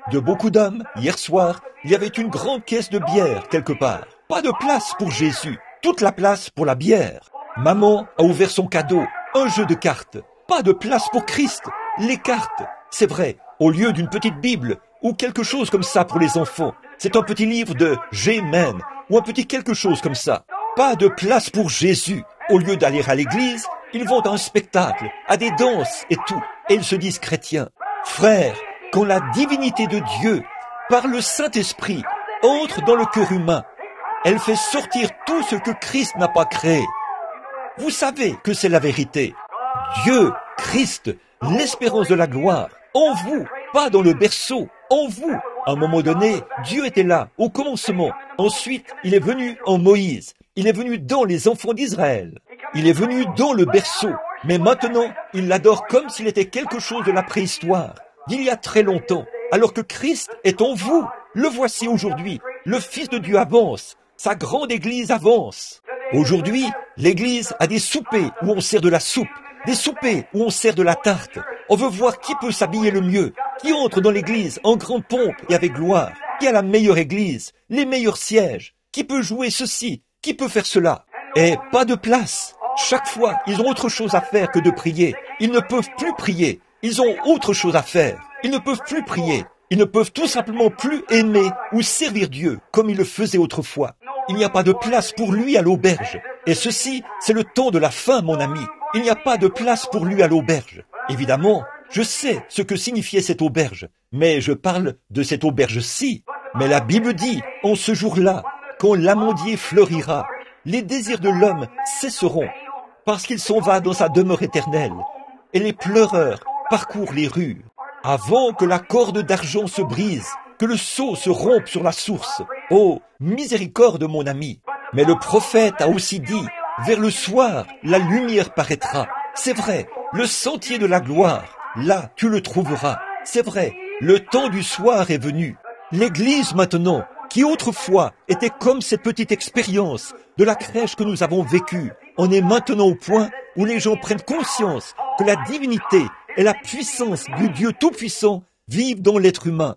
de beaucoup d'hommes, hier soir, il y avait une grande caisse de bière quelque part. Pas de place pour Jésus, toute la place pour la bière. Maman a ouvert son cadeau, un jeu de cartes. Pas de place pour Christ, les cartes. C'est vrai, au lieu d'une petite Bible ou quelque chose comme ça pour les enfants, c'est un petit livre de G-Men ou un petit quelque chose comme ça. Pas de place pour Jésus. Au lieu d'aller à l'église, ils vont à un spectacle, à des danses et tout, et ils se disent chrétiens. Frères, quand la divinité de Dieu, par le Saint-Esprit, entre dans le cœur humain, elle fait sortir tout ce que Christ n'a pas créé. Vous savez que c'est la vérité. Dieu, Christ, l'espérance de la gloire, en vous, pas dans le berceau, en vous. À un moment donné, Dieu était là, au commencement. Ensuite, il est venu en Moïse. Il est venu dans les enfants d'Israël. Il est venu dans le berceau. Mais maintenant, il l'adore comme s'il était quelque chose de la préhistoire, d'il y a très longtemps, alors que Christ est en vous. Le voici aujourd'hui. Le Fils de Dieu avance. Sa grande église avance. Aujourd'hui, l'église a des soupers où on sert de la soupe, des soupers où on sert de la tarte. On veut voir qui peut s'habiller le mieux, qui entre dans l'église en grande pompe et avec gloire, qui a la meilleure église, les meilleurs sièges, qui peut jouer ceci, qui peut faire cela. Et pas de place. Chaque fois, ils ont autre chose à faire que de prier. Ils ne peuvent plus prier. Ils ont autre chose à faire. Ils ne peuvent plus prier. Ils ne peuvent tout simplement plus aimer ou servir Dieu comme ils le faisaient autrefois. Il n'y a pas de place pour lui à l'auberge. Et ceci, c'est le temps de la fin, mon ami. Il n'y a pas de place pour lui à l'auberge. Évidemment, je sais ce que signifiait cette auberge, mais je parle de cette auberge-ci. Mais la Bible dit, en ce jour-là, quand l'amandier fleurira, les désirs de l'homme cesseront, parce qu'il s'en va dans sa demeure éternelle, et les pleureurs parcourent les rues. Avant que la corde d'argent se brise, que le seau se rompe sur la source. Oh, miséricorde, mon ami. Mais le prophète a aussi dit, vers le soir, la lumière paraîtra. C'est vrai, le sentier de la gloire, là, tu le trouveras. C'est vrai, le temps du soir est venu. L'Église maintenant, qui autrefois était comme cette petite expérience de la crèche que nous avons vécue, on est maintenant au point où les gens prennent conscience que la divinité et la puissance du Dieu Tout-Puissant vivent dans l'être humain.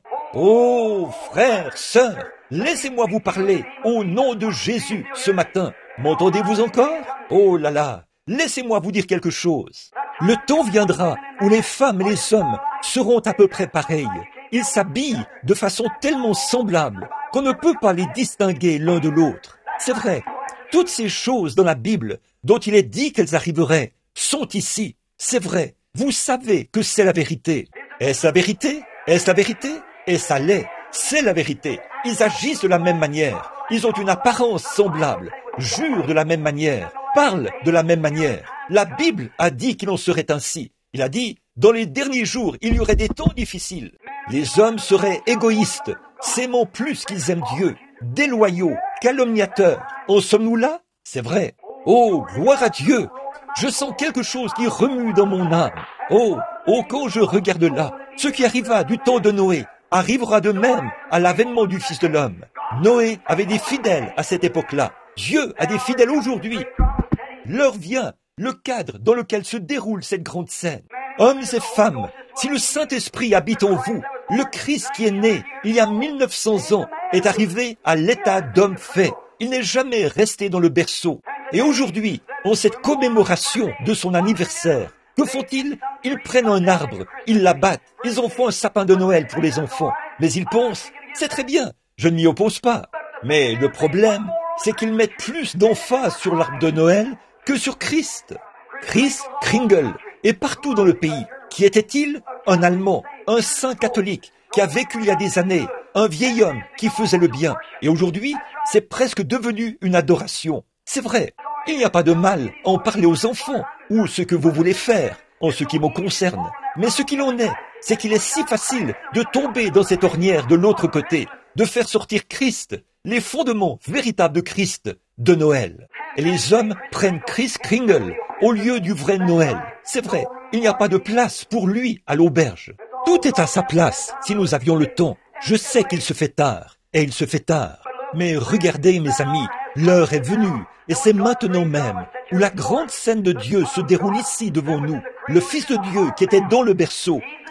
Oh, frères, sœurs, laissez-moi vous parler au nom de Jésus ce matin. M'entendez-vous encore? Oh là là, laissez-moi vous dire quelque chose. Le temps viendra où les femmes et les hommes seront à peu près pareils. Ils s'habillent de façon tellement semblable qu'on ne peut pas les distinguer l'un de l'autre. C'est vrai, toutes ces choses dans la Bible dont il est dit qu'elles arriveraient sont ici. C'est vrai, vous savez que c'est la vérité. Est-ce la vérité? Est-ce la vérité? Et ça l'est, c'est la vérité. Ils agissent de la même manière, ils ont une apparence semblable, jurent de la même manière, parlent de la même manière. La Bible a dit qu'il en serait ainsi. Il a dit, dans les derniers jours, il y aurait des temps difficiles. Les hommes seraient égoïstes, s'aimant plus qu'ils aiment Dieu, déloyaux, calomniateurs. En sommes-nous là? C'est vrai. Oh, gloire à Dieu! Je sens quelque chose qui remue dans mon âme. Oh, quand je regarde là, ce qui arriva du temps de Noé arrivera de même à l'avènement du Fils de l'homme. Noé avait des fidèles à cette époque-là. Dieu a des fidèles aujourd'hui. L'heure vient, le cadre dans lequel se déroule cette grande scène. Hommes et femmes, si le Saint-Esprit habite en vous, le Christ qui est né il y a 1900 ans est arrivé à l'état d'homme fait. Il n'est jamais resté dans le berceau. Et aujourd'hui, en cette commémoration de son anniversaire, que font-ils? Ils prennent un arbre, ils l'abattent, ils en font un sapin de Noël pour les enfants. Mais ils pensent, c'est très bien, je ne m'y oppose pas. Mais le problème, c'est qu'ils mettent plus d'emphase sur l'arbre de Noël que sur Christ. Christ Kringle est partout dans le pays. Qui était-il? Un Allemand, un saint catholique qui a vécu il y a des années, un vieil homme qui faisait le bien. Et aujourd'hui, c'est presque devenu une adoration. C'est vrai, il n'y a pas de mal à en parler aux enfants ou ce que vous voulez faire en ce qui me concerne. Mais ce qu'il en est, c'est qu'il est si facile de tomber dans cette ornière de l'autre côté, de faire sortir Christ, les fondements véritables de Christ, de Noël. Et les hommes prennent Christ Kringle au lieu du vrai Noël. C'est vrai, il n'y a pas de place pour lui à l'auberge. Tout est à sa place si nous avions le temps. Je sais qu'il se fait tard, et il se fait tard. Mais regardez mes amis, l'heure est venue, et c'est maintenant même, où la grande scène de Dieu se déroule ici devant nous. Le Fils de Dieu qui était dans le berceau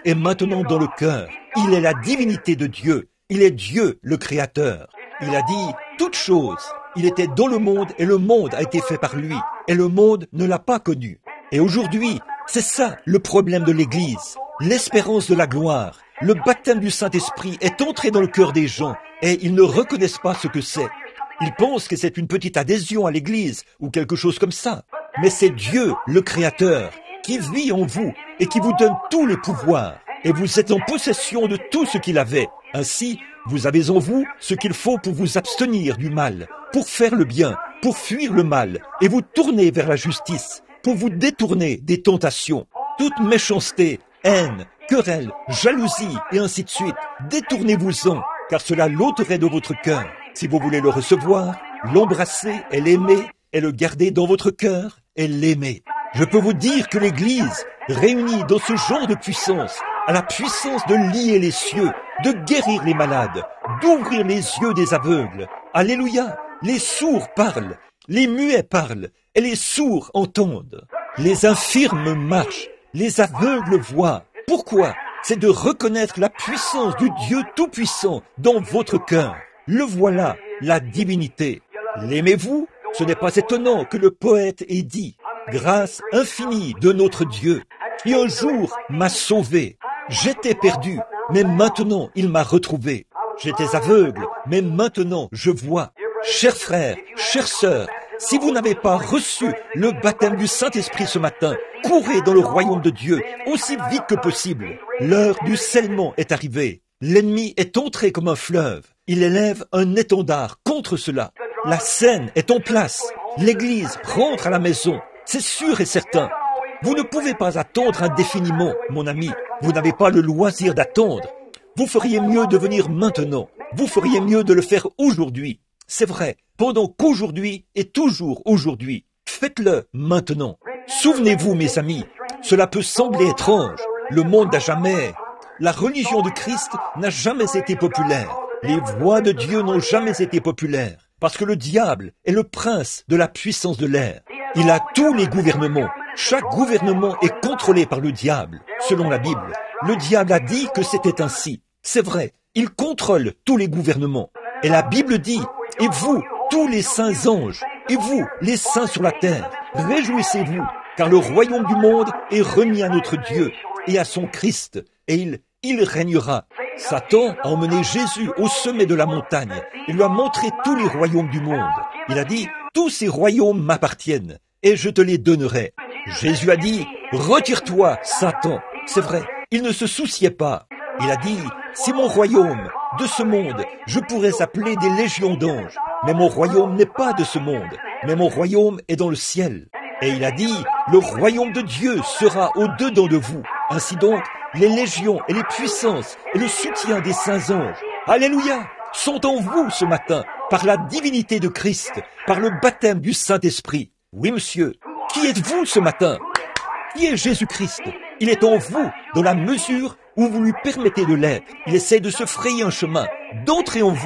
est maintenant dans le cœur. Il est la divinité de Dieu. Il est Dieu, le Créateur. Il a dit toutes choses. Il était dans le monde et le monde a été fait par lui. Et le monde ne l'a pas connu. Et aujourd'hui, c'est ça le problème de l'Église. L'espérance de la gloire. Le baptême du Saint-Esprit est entré dans le cœur des gens et ils ne reconnaissent pas ce que c'est. Ils pensent que c'est une petite adhésion à l'Église ou quelque chose comme ça. Mais c'est Dieu, le Créateur, qui vit en vous et qui vous donne tous les pouvoirs. Et vous êtes en possession de tout ce qu'il avait. Ainsi, vous avez en vous ce qu'il faut pour vous abstenir du mal, pour faire le bien, pour fuir le mal et vous tourner vers la justice, pour vous détourner des tentations. Toute méchanceté, haine, querelle, jalousie et ainsi de suite, détournez-vous-en, car cela l'ôterait de votre cœur. Si vous voulez le recevoir, l'embrasser et l'aimer, et le garder dans votre cœur et l'aimer. Je peux vous dire que l'Église, réunie dans ce genre de puissance, a la puissance de lier les cieux, de guérir les malades, d'ouvrir les yeux des aveugles. Alléluia! Les sourds parlent, les muets parlent, et les sourds entendent. Les infirmes marchent, les aveugles voient. Pourquoi? C'est de reconnaître la puissance du Dieu Tout-Puissant dans votre cœur. Le voilà, la divinité. L'aimez-vous? Ce n'est pas étonnant que le poète ait dit « Grâce infinie de notre Dieu, qui un jour m'a sauvé. J'étais perdu, mais maintenant il m'a retrouvé. J'étais aveugle, mais maintenant je vois. » Chers frères, chères sœurs, si vous n'avez pas reçu le baptême du Saint-Esprit ce matin, courez dans le royaume de Dieu aussi vite que possible. L'heure du scellement est arrivée. L'ennemi est entré comme un fleuve. Il élève un étendard contre cela. La scène est en place. L'Église rentre à la maison. C'est sûr et certain. Vous ne pouvez pas attendre indéfiniment, mon ami. Vous n'avez pas le loisir d'attendre. Vous feriez mieux de venir maintenant. Vous feriez mieux de le faire aujourd'hui. C'est vrai, pendant qu'aujourd'hui est toujours aujourd'hui. Faites-le maintenant. Souvenez-vous, mes amis, cela peut sembler étrange. Le monde n'a jamais... La religion de Christ n'a jamais été populaire. Les voies de Dieu n'ont jamais été populaires. Parce que le diable est le prince de la puissance de l'air. Il a tous les gouvernements. Chaque gouvernement est contrôlé par le diable, selon la Bible. Le diable a dit que c'était ainsi. C'est vrai, il contrôle tous les gouvernements. Et la Bible dit, et vous, tous les saints anges, et vous, les saints sur la terre, réjouissez-vous, car le royaume du monde est remis à notre Dieu et à son Christ, et il régnera. Satan a emmené Jésus au sommet de la montagne et lui a montré tous les royaumes du monde. Il a dit, tous ces royaumes m'appartiennent, et je te les donnerai. Jésus a dit, retire-toi, Satan. C'est vrai, il ne se souciait pas. Il a dit, si mon royaume, de ce monde, je pourrais appeler des légions d'anges, mais mon royaume n'est pas de ce monde, mais mon royaume est dans le ciel. Et il a dit, le royaume de Dieu sera au-dedans de vous. Ainsi donc, les légions et les puissances et le soutien des saints anges, alléluia, sont en vous ce matin, par la divinité de Christ, par le baptême du Saint-Esprit. Oui, monsieur, qui êtes-vous ce matin? Qui est Jésus-Christ? Il est en vous, dans la mesure où vous lui permettez de l'être. Il essaie de se frayer un chemin, d'entrer en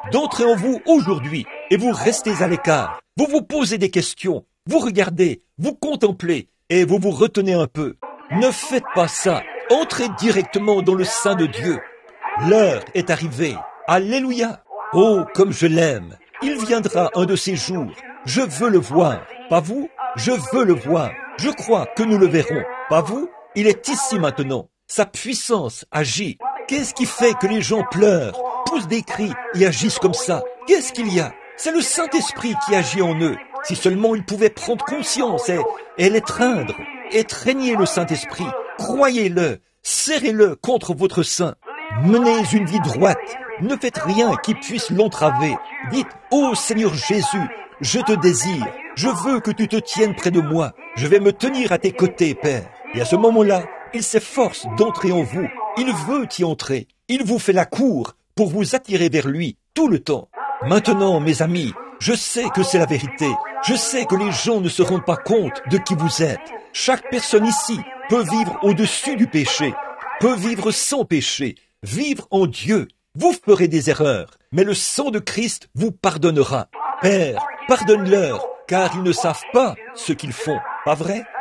vous aujourd'hui, et vous restez à l'écart. Vous vous posez des questions, vous regardez, vous contemplez, et vous vous retenez un peu. Ne faites pas ça. Entrez directement dans le sein de Dieu. L'heure est arrivée. Alléluia. Oh, comme je l'aime. Il viendra un de ces jours. Je veux le voir. Pas vous? Je veux le voir. Je crois que nous le verrons. Pas vous? Il est ici maintenant. Sa puissance agit. Qu'est-ce qui fait que les gens pleurent, poussent des cris et agissent comme ça? Qu'est-ce qu'il y a? C'est le Saint-Esprit qui agit en eux. Si seulement ils pouvaient prendre conscience et l'étreindre, étreignez le Saint-Esprit, croyez-le, serrez-le contre votre sein. Menez une vie droite, ne faites rien qui puisse l'entraver. Dites, ô Seigneur Jésus, je te désire, je veux que tu te tiennes près de moi, je vais me tenir à tes côtés, Père. Et à ce moment-là, il s'efforce d'entrer en vous, il veut y entrer, il vous fait la cour pour vous attirer vers lui tout le temps. Maintenant, mes amis, je sais que c'est la vérité, je sais que les gens ne se rendent pas compte de qui vous êtes. Chaque personne ici peut vivre au-dessus du péché, peut vivre sans péché, vivre en Dieu. Vous ferez des erreurs, mais le sang de Christ vous pardonnera. Père, pardonne-leur, car ils ne savent pas ce qu'ils font. Pas vrai?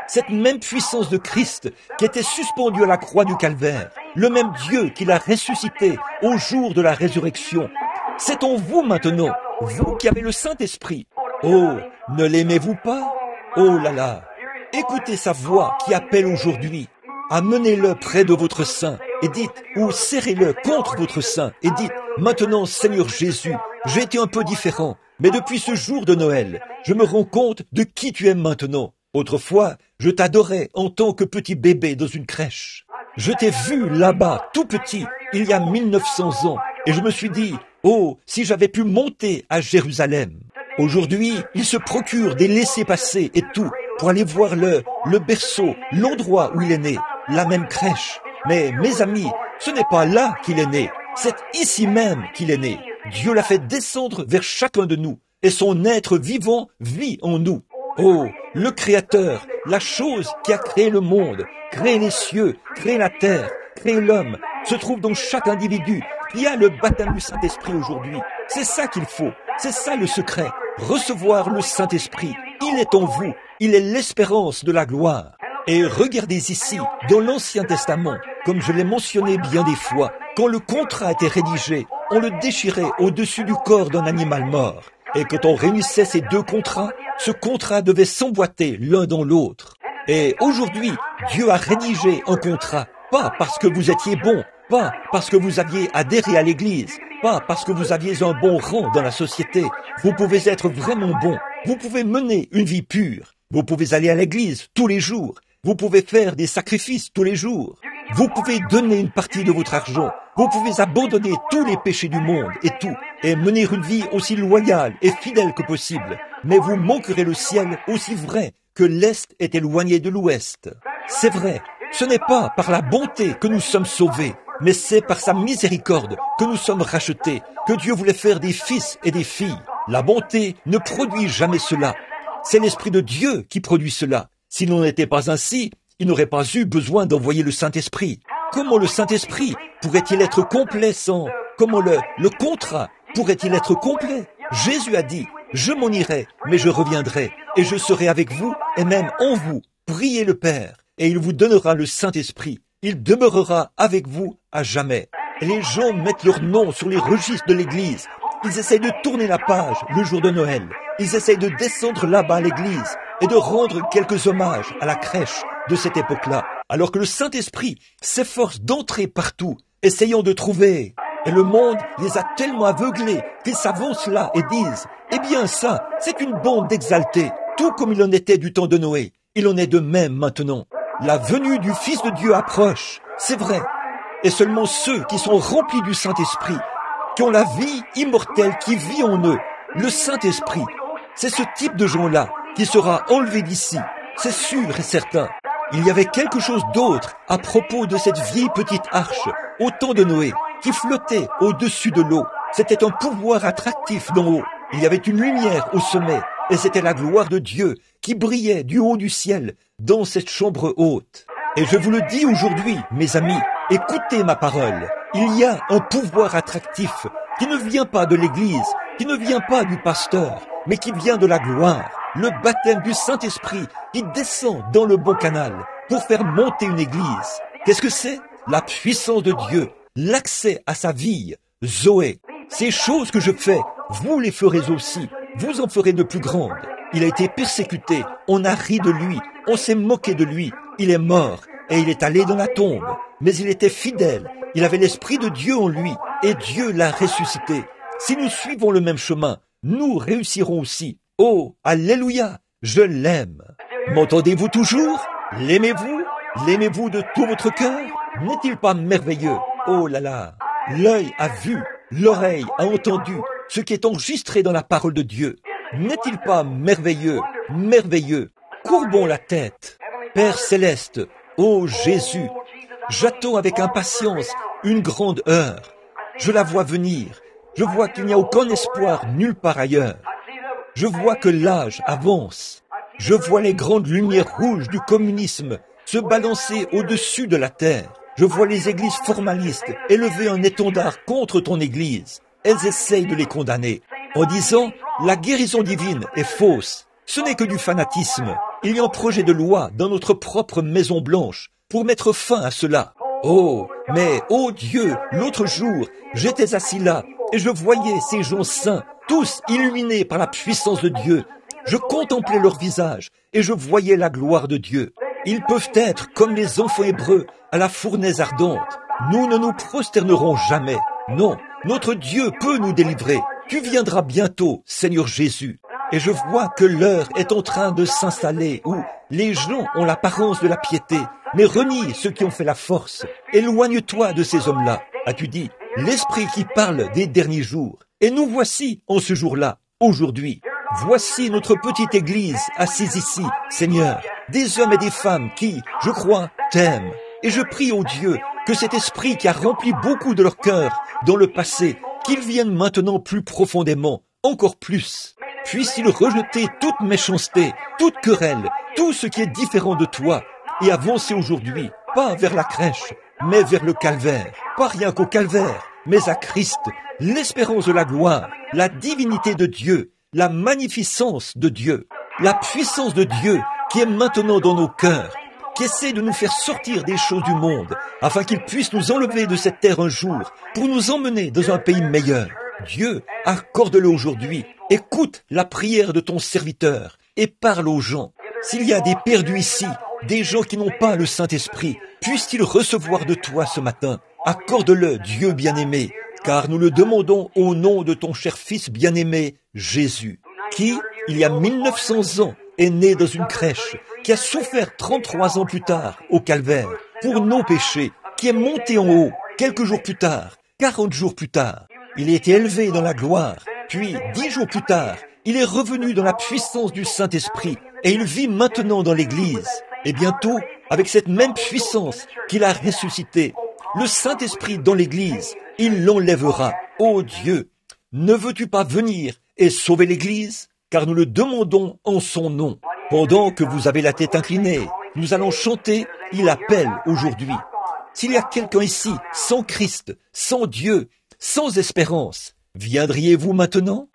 cette même puissance de Christ qui était suspendue à la croix du Calvaire, le même Dieu qui l'a ressuscité au jour de la résurrection. C'est en vous maintenant, vous qui avez le Saint-Esprit. Oh, ne l'aimez-vous pas? Oh là là! Écoutez sa voix qui appelle aujourd'hui. Amenez-le près de votre sein et dites, ou serrez-le contre votre sein et dites, maintenant Seigneur Jésus, j'ai été un peu différent, mais depuis ce jour de Noël, je me rends compte de qui tu es maintenant. Autrefois, je t'adorais en tant que petit bébé dans une crèche. Je t'ai vu là-bas, tout petit, il y a 1900 ans, et je me suis dit, oh, si j'avais pu monter à Jérusalem. Aujourd'hui, il se procure des laissez-passer et tout, pour aller voir le berceau, l'endroit où il est né, la même crèche. Mais mes amis, ce n'est pas là qu'il est né, c'est ici même qu'il est né. Dieu l'a fait descendre vers chacun de nous, et son être vivant vit en nous. Oh, le Créateur, la chose qui a créé le monde, créé les cieux, créé la terre, créé l'homme, se trouve dans chaque individu qui a le baptême du Saint-Esprit aujourd'hui. C'est ça qu'il faut, c'est ça le secret, recevoir le Saint-Esprit. Il est en vous, il est l'espérance de la gloire. Et regardez ici, dans l'Ancien Testament, comme je l'ai mentionné bien des fois, quand le contrat était rédigé, on le déchirait au-dessus du corps d'un animal mort. Et quand on réunissait ces deux contrats, ce contrat devait s'emboîter l'un dans l'autre. Et aujourd'hui, Dieu a rédigé un contrat, pas parce que vous étiez bon, pas parce que vous aviez adhéré à l'Église, pas parce que vous aviez un bon rang dans la société. Vous pouvez être vraiment bon, vous pouvez mener une vie pure, vous pouvez aller à l'Église tous les jours, vous pouvez faire des sacrifices tous les jours, vous pouvez donner une partie de votre argent, vous pouvez abandonner tous les péchés du monde et tout, et mener une vie aussi loyale et fidèle que possible. Mais vous manquerez le ciel aussi vrai que l'Est est éloigné de l'Ouest. C'est vrai, ce n'est pas par la bonté que nous sommes sauvés, mais c'est par sa miséricorde que nous sommes rachetés, que Dieu voulait faire des fils et des filles. La bonté ne produit jamais cela. C'est l'Esprit de Dieu qui produit cela. S'il n'en était pas ainsi, il n'aurait pas eu besoin d'envoyer le Saint-Esprit. Comment le Saint-Esprit pourrait-il être complet sans... Comment le contrat pourrait-il être complet? Jésus a dit, je m'en irai, mais je reviendrai, et je serai avec vous, et même en vous. Priez le Père, et il vous donnera le Saint-Esprit. Il demeurera avec vous à jamais. Et les gens mettent leur nom sur les registres de l'Église. Ils essayent de tourner la page le jour de Noël. Ils essayent de descendre là-bas à l'Église et de rendre quelques hommages à la crèche de cette époque-là. Alors que le Saint-Esprit s'efforce d'entrer partout, essayant de trouver. Et le monde les a tellement aveuglés qu'ils s'avancent là et disent « Eh bien ça, c'est une bande d'exaltés, tout comme il en était du temps de Noé. Il en est de même maintenant. La venue du Fils de Dieu approche, c'est vrai. Et seulement ceux qui sont remplis du Saint-Esprit, qui ont la vie immortelle qui vit en eux, le Saint-Esprit, c'est ce type de gens-là qui sera enlevé d'ici, c'est sûr et certain. Il y avait quelque chose d'autre à propos de cette vieille petite arche, au temps de Noé, qui flottait au-dessus de l'eau. C'était un pouvoir attractif d'en haut. Il y avait une lumière au sommet, et c'était la gloire de Dieu qui brillait du haut du ciel dans cette chambre haute. Et je vous le dis aujourd'hui, mes amis, écoutez ma parole. Il y a un pouvoir attractif qui ne vient pas de l'Église, qui ne vient pas du pasteur, mais qui vient de la gloire. Le baptême du Saint-Esprit qui descend dans le bon canal pour faire monter une église. Qu'est-ce que c'est? La puissance de Dieu, l'accès à sa vie, Zoé. Ces choses que je fais, vous les ferez aussi, vous en ferez de plus grandes. Il a été persécuté, on a ri de lui, on s'est moqué de lui, il est mort et il est allé dans la tombe. Mais il était fidèle, il avait l'Esprit de Dieu en lui et Dieu l'a ressuscité. Si nous suivons le même chemin, nous réussirons aussi. Oh, alléluia, je l'aime. M'entendez-vous toujours? L'aimez-vous? L'aimez-vous de tout votre cœur? N'est-il pas merveilleux? Oh là là! L'œil a vu, l'oreille a entendu ce qui est enregistré dans la parole de Dieu. N'est-il pas merveilleux? Merveilleux! Courbons la tête. Père céleste, ô Jésus, j'attends avec impatience une grande heure. Je la vois venir. Je vois qu'il n'y a aucun espoir nulle part ailleurs. Je vois que l'âge avance. Je vois les grandes lumières rouges du communisme se balancer au-dessus de la terre. Je vois les églises formalistes élever un étendard contre ton église. Elles essayent de les condamner en disant « La guérison divine est fausse. Ce n'est que du fanatisme. Il y a un projet de loi dans notre propre Maison Blanche pour mettre fin à cela. Oh, mais, oh Dieu, l'autre jour, j'étais assis là et je voyais ces gens saints, tous illuminés par la puissance de Dieu. Je contemplais leur visage et je voyais la gloire de Dieu. Ils peuvent être comme les enfants hébreux à la fournaise ardente. Nous ne nous prosternerons jamais. Non, notre Dieu peut nous délivrer. Tu viendras bientôt, Seigneur Jésus. Et je vois que l'heure est en train de s'installer où les gens ont l'apparence de la piété, mais renient ceux qui ont fait la force. Éloigne-toi de ces hommes-là, as-tu dit, l'Esprit qui parle des derniers jours. Et nous voici en ce jour-là, aujourd'hui. Voici notre petite église assise ici, Seigneur, des hommes et des femmes qui, je crois, t'aiment. Et je prie au Dieu que cet esprit qui a rempli beaucoup de leur cœur dans le passé, qu'il vienne maintenant plus profondément, encore plus. Puisse-t-il rejeter toute méchanceté, toute querelle, tout ce qui est différent de toi, et avancer aujourd'hui, pas vers la crèche, mais vers le calvaire. Pas rien qu'au calvaire, mais à Christ, l'espérance de la gloire, la divinité de Dieu, la magnificence de Dieu, la puissance de Dieu qui est maintenant dans nos cœurs, qui essaie de nous faire sortir des choses du monde, afin qu'il puisse nous enlever de cette terre un jour, pour nous emmener dans un pays meilleur. Dieu, accorde-le aujourd'hui. Écoute la prière de ton serviteur et parle aux gens. S'il y a des perdus ici, des gens qui n'ont pas le Saint-Esprit, puissent-ils recevoir de toi ce matin? Accorde-le, Dieu bien-aimé, car nous le demandons au nom de ton cher Fils bien-aimé, Jésus, qui, il y a 1900 ans, est né dans une crèche, qui a souffert 33 ans plus tard au calvaire pour nos péchés, qui est monté en haut quelques jours plus tard, 40 jours plus tard. Il a été élevé dans la gloire, puis 10 jours plus tard, il est revenu dans la puissance du Saint-Esprit et il vit maintenant dans l'Église. Et bientôt, avec cette même puissance qu'il a ressuscité, le Saint-Esprit dans l'Église, il l'enlèvera. Ô Dieu, ne veux-tu pas venir et sauver l'Église? Car nous le demandons en son nom. Pendant que vous avez la tête inclinée, nous allons chanter « Il appelle aujourd'hui ». S'il y a quelqu'un ici, sans Christ, sans Dieu, sans espérance, viendriez-vous maintenant?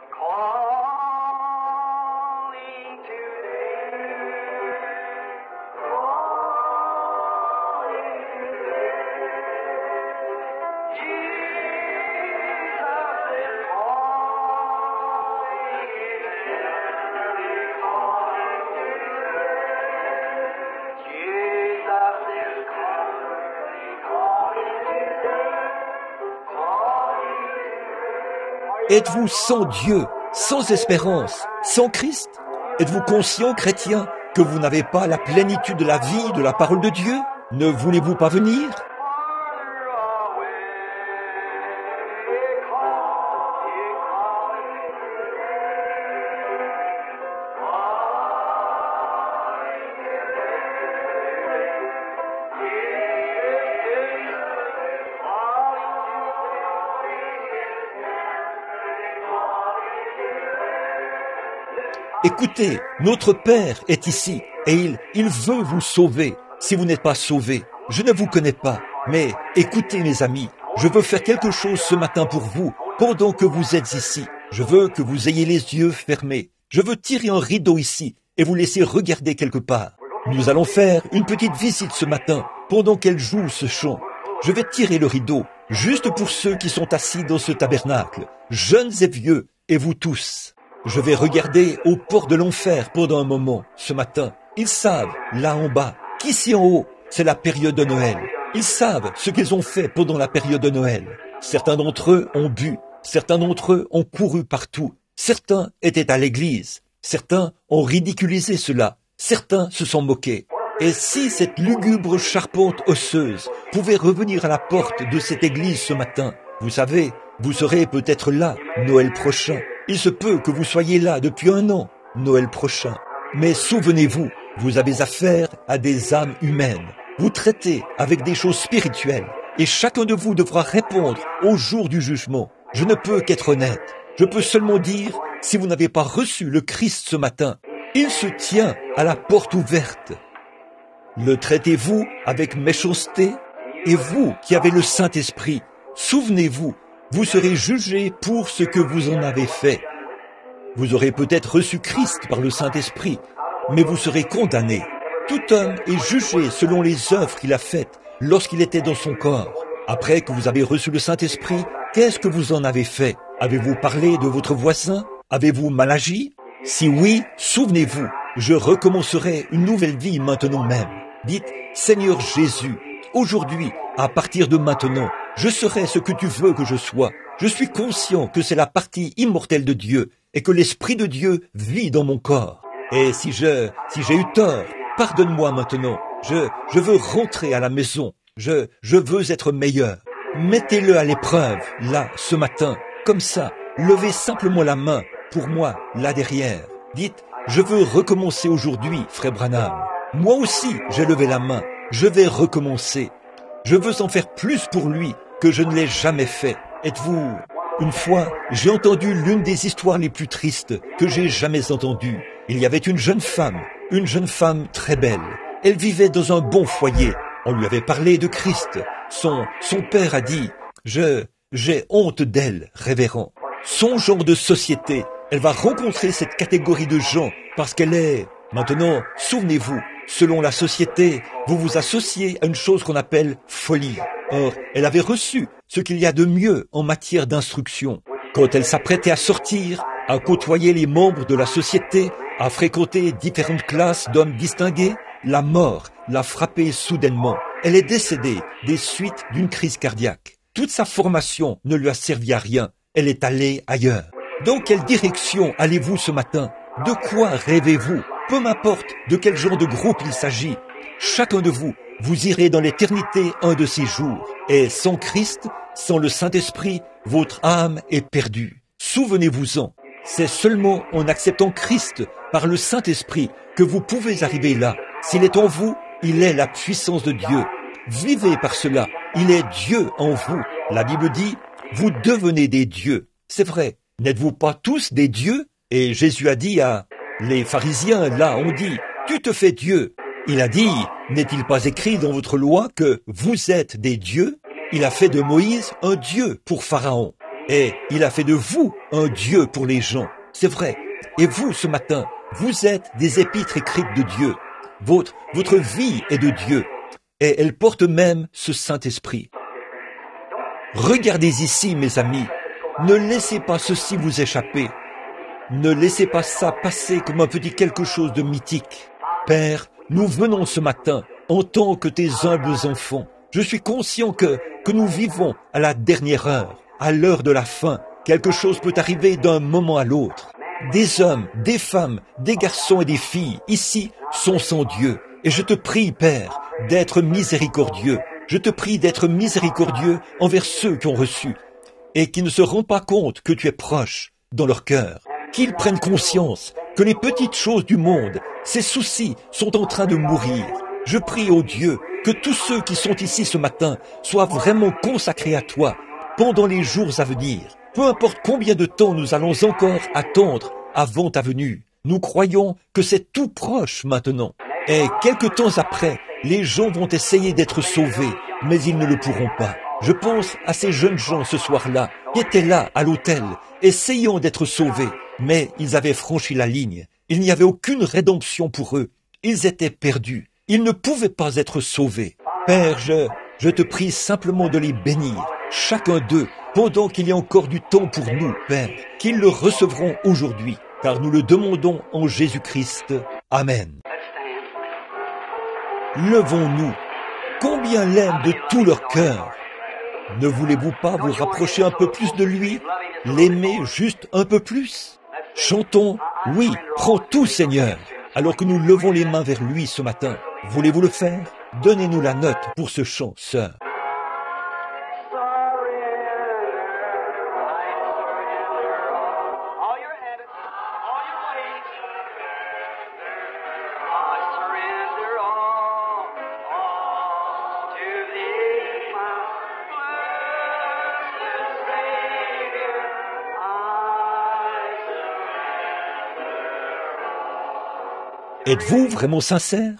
Êtes-vous sans Dieu, sans espérance, sans Christ? Êtes-vous conscient, chrétien, que vous n'avez pas la plénitude de la vie, de la parole de Dieu? Ne voulez-vous pas venir? Écoutez, notre Père est ici et il veut vous sauver. Si vous n'êtes pas sauvé, je ne vous connais pas. Mais écoutez mes amis, je veux faire quelque chose ce matin pour vous pendant que vous êtes ici. Je veux que vous ayez les yeux fermés. Je veux tirer un rideau ici et vous laisser regarder quelque part. Nous allons faire une petite visite ce matin pendant qu'elle joue ce chant. Je vais tirer le rideau juste pour ceux qui sont assis dans ce tabernacle, jeunes et vieux, et vous tous. Je vais regarder aux portes de l'enfer pendant un moment, ce matin. Ils savent, là en bas, qu'ici en haut, c'est la période de Noël. Ils savent ce qu'ils ont fait pendant la période de Noël. Certains d'entre eux ont bu, certains d'entre eux ont couru partout, certains étaient à l'église, certains ont ridiculisé cela, certains se sont moqués. Et si cette lugubre charpente osseuse pouvait revenir à la porte de cette église ce matin, vous savez, vous serez peut-être là, Noël prochain. Il se peut que vous soyez là depuis 1 an, Noël prochain. Mais souvenez-vous, vous avez affaire à des âmes humaines. Vous traitez avec des choses spirituelles. Et chacun de vous devra répondre au jour du jugement. Je ne peux qu'être honnête. Je peux seulement dire, si vous n'avez pas reçu le Christ ce matin, il se tient à la porte ouverte. Le traitez-vous avec méchanceté? Et vous qui avez le Saint-Esprit, souvenez-vous, vous serez jugés pour ce que vous en avez fait. Vous aurez peut-être reçu Christ par le Saint-Esprit, mais vous serez condamnés. Tout homme est jugé selon les œuvres qu'il a faites lorsqu'il était dans son corps. Après que vous avez reçu le Saint-Esprit, qu'est-ce que vous en avez fait? Avez-vous parlé de votre voisin? Avez-vous mal agi? Si oui, souvenez-vous, je recommencerai une nouvelle vie maintenant même. Dites, Seigneur Jésus, aujourd'hui, à partir de maintenant, je serai ce que tu veux que je sois. Je suis conscient que c'est la partie immortelle de Dieu et que l'Esprit de Dieu vit dans mon corps. Et si j'ai eu tort, pardonne-moi maintenant. Je veux rentrer à la maison. Je veux être meilleur. Mettez-le à l'épreuve, là, ce matin. Comme ça, levez simplement la main, pour moi, là derrière. Dites, je veux recommencer aujourd'hui, frère Branham. Moi aussi, j'ai levé la main. Je vais recommencer. Je veux en faire plus pour lui que je ne l'ai jamais fait. Êtes-vous... Une fois, j'ai entendu l'une des histoires les plus tristes que j'ai jamais entendues. Il y avait une jeune femme très belle. Elle vivait dans un bon foyer. On lui avait parlé de Christ. Son père a dit, j'ai honte d'elle, révérend. Son genre de société, elle va rencontrer cette catégorie de gens parce qu'elle est... Maintenant, souvenez-vous, selon la société, vous vous associez à une chose qu'on appelle folie. Or, elle avait reçu ce qu'il y a de mieux en matière d'instruction. Quand elle s'apprêtait à sortir, à côtoyer les membres de la société, à fréquenter différentes classes d'hommes distingués, la mort l'a frappée soudainement. Elle est décédée des suites d'une crise cardiaque. Toute sa formation ne lui a servi à rien. Elle est allée ailleurs. Dans quelle direction allez-vous ce matin? De quoi rêvez-vous? Peu m'importe de quel genre de groupe il s'agit. Chacun de vous, vous irez dans l'éternité un de ces jours. Et sans Christ, sans le Saint-Esprit, votre âme est perdue. Souvenez-vous-en. C'est seulement en acceptant Christ par le Saint-Esprit que vous pouvez arriver là. S'il est en vous, il est la puissance de Dieu. Vivez par cela. Il est Dieu en vous. La Bible dit, vous devenez des dieux. C'est vrai. N'êtes-vous pas tous des dieux? Et Jésus a dit à les pharisiens, là, on dit, tu te fais Dieu. Il a dit, n'est-il pas écrit dans votre loi que vous êtes des dieux? Il a fait de Moïse un dieu pour Pharaon. Et il a fait de vous un dieu pour les gens. C'est vrai. Et vous, ce matin, vous êtes des épîtres écrites de Dieu. Votre vie est de Dieu. Et elle porte même ce Saint-Esprit. Regardez ici, mes amis. Ne laissez pas ceci vous échapper. Ne laissez pas ça passer comme un petit quelque chose de mythique. Père, nous venons ce matin en tant que tes humbles enfants. Je suis conscient que nous vivons à la dernière heure, à l'heure de la fin. Quelque chose peut arriver d'un moment à l'autre. Des hommes, des femmes, des garçons et des filles, ici, sont sans Dieu. Et je te prie, Père, d'être miséricordieux. Je te prie d'être miséricordieux envers ceux qui ont reçu et qui ne se rendent pas compte que tu es proche dans leur cœur. Qu'ils prennent conscience que les petites choses du monde, ces soucis, sont en train de mourir. Je prie au Dieu que tous ceux qui sont ici ce matin soient vraiment consacrés à toi pendant les jours à venir. Peu importe combien de temps nous allons encore attendre avant ta venue, nous croyons que c'est tout proche maintenant. Et quelque temps après, les gens vont essayer d'être sauvés, mais ils ne le pourront pas. Je pense à ces jeunes gens ce soir-là, qui étaient là à l'hôtel, essayant d'être sauvés, mais ils avaient franchi la ligne. Il n'y avait aucune rédemption pour eux. Ils étaient perdus. Ils ne pouvaient pas être sauvés. Père, je te prie simplement de les bénir, chacun d'eux, pendant qu'il y a encore du temps pour nous, Père, qu'ils le recevront aujourd'hui, car nous le demandons en Jésus-Christ. Amen. Levons-nous. Combien l'aiment de tout leur cœur. Ne voulez-vous pas vous rapprocher un peu plus de lui, l'aimer juste un peu plus? Chantons, oui, prends tout Seigneur, alors que nous levons les mains vers lui ce matin. Voulez-vous le faire? Donnez-nous la note pour ce chant, sœur. Êtes-vous vraiment sincère?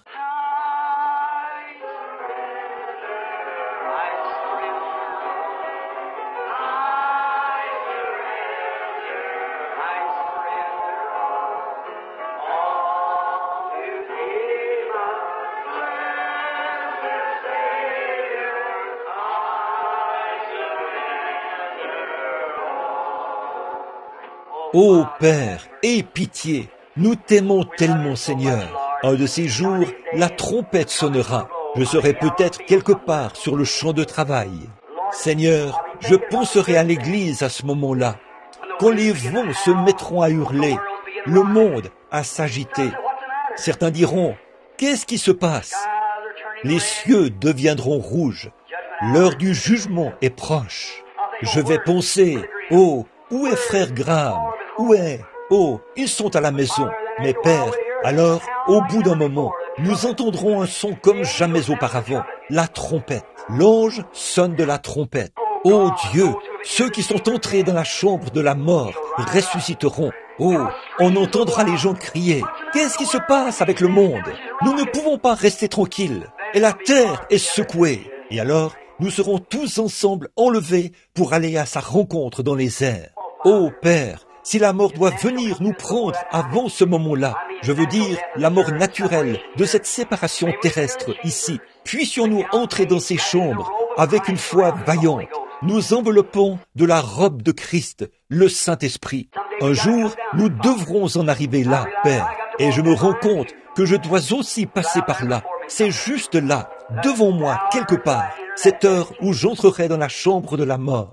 Ô Père, aie pitié, nous t'aimons tellement, Seigneur. Un de ces jours, la trompette sonnera. Je serai peut-être quelque part sur le champ de travail. Seigneur, je penserai à l'église à ce moment-là. Quand les vents se mettront à hurler, le monde à s'agiter. Certains diront, qu'est-ce qui se passe? Les cieux deviendront rouges. L'heure du jugement est proche. Je vais penser, oh, où est frère Graham? Où est? Oh, ils sont à la maison. Mais Père, alors, au bout d'un moment, nous entendrons un son comme jamais auparavant, la trompette. L'ange sonne de la trompette. Ô Dieu, ceux qui sont entrés dans la chambre de la mort ressusciteront. Oh, on entendra les gens crier. Qu'est-ce qui se passe avec le monde? Nous ne pouvons pas rester tranquilles. Et la terre est secouée. Et alors, nous serons tous ensemble enlevés pour aller à sa rencontre dans les airs. Ô Père, si la mort doit venir nous prendre avant ce moment-là, je veux dire la mort naturelle de cette séparation terrestre ici, puissions-nous entrer dans ces chambres avec une foi vaillante, nous enveloppons de la robe de Christ, le Saint-Esprit. Un jour, nous devrons en arriver là, Père, et je me rends compte que je dois aussi passer par là. C'est juste là, devant moi, quelque part, cette heure où j'entrerai dans la chambre de la mort.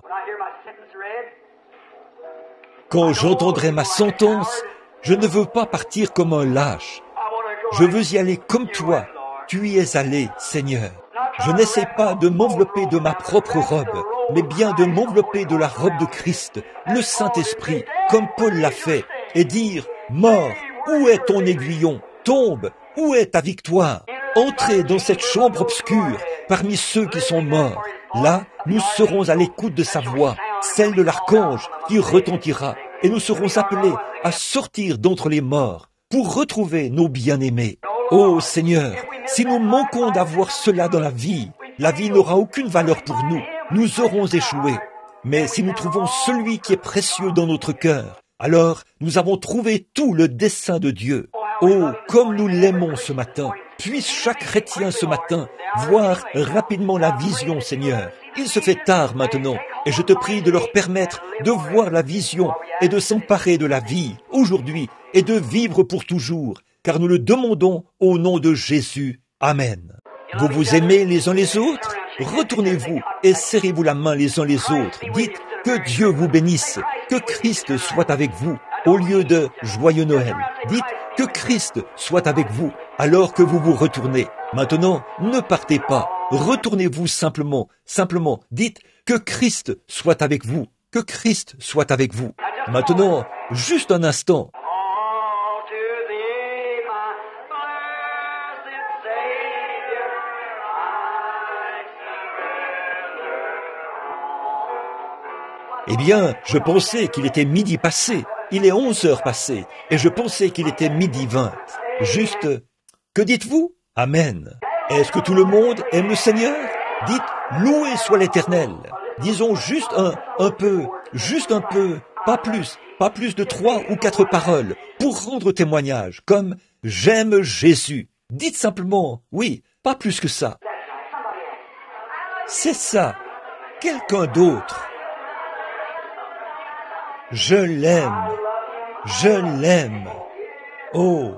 Quand j'entendrai ma sentence, je ne veux pas partir comme un lâche. Je veux y aller comme toi. Tu y es allé, Seigneur. Je n'essaie pas de m'envelopper de ma propre robe, mais bien de m'envelopper de la robe de Christ, le Saint-Esprit, comme Paul l'a fait, et dire, mort, où est ton aiguillon? Tombe, où est ta victoire? Entrez dans cette chambre obscure, parmi ceux qui sont morts. Là, nous serons à l'écoute de sa voix, celle de l'archange qui retentira, et nous serons appelés à sortir d'entre les morts pour retrouver nos bien-aimés. Ô Seigneur, si nous manquons d'avoir cela dans la vie n'aura aucune valeur pour nous. Nous aurons échoué. Mais si nous trouvons celui qui est précieux dans notre cœur, alors nous avons trouvé tout le dessein de Dieu. Oh, comme nous l'aimons ce matin. Puisse chaque chrétien ce matin voir rapidement la vision, Seigneur. Il se fait tard maintenant, et je te prie de leur permettre de voir la vision et de s'emparer de la vie aujourd'hui et de vivre pour toujours, car nous le demandons au nom de Jésus. Amen. Vous vous aimez les uns les autres? Retournez-vous et serrez-vous la main les uns les autres. Dites que Dieu vous bénisse, que Christ soit avec vous, au lieu de Joyeux Noël. Dites que Christ soit avec vous alors que vous vous retournez. Maintenant, ne partez pas. Retournez-vous simplement. Simplement, dites que Christ soit avec vous. Que Christ soit avec vous. Maintenant, juste un instant. Eh bien, je pensais qu'il était midi passé. Il est 11 heures passées. Et je pensais qu'il était midi 20. Juste, que dites-vous? Amen. Est-ce que tout le monde aime le Seigneur? Dites, loué soit l'Éternel. Disons juste un peu, pas plus de 3 ou 4 paroles pour rendre témoignage, comme j'aime Jésus. Dites simplement, oui, pas plus que ça. C'est ça. Quelqu'un d'autre. Je l'aime. Je l'aime. Oh.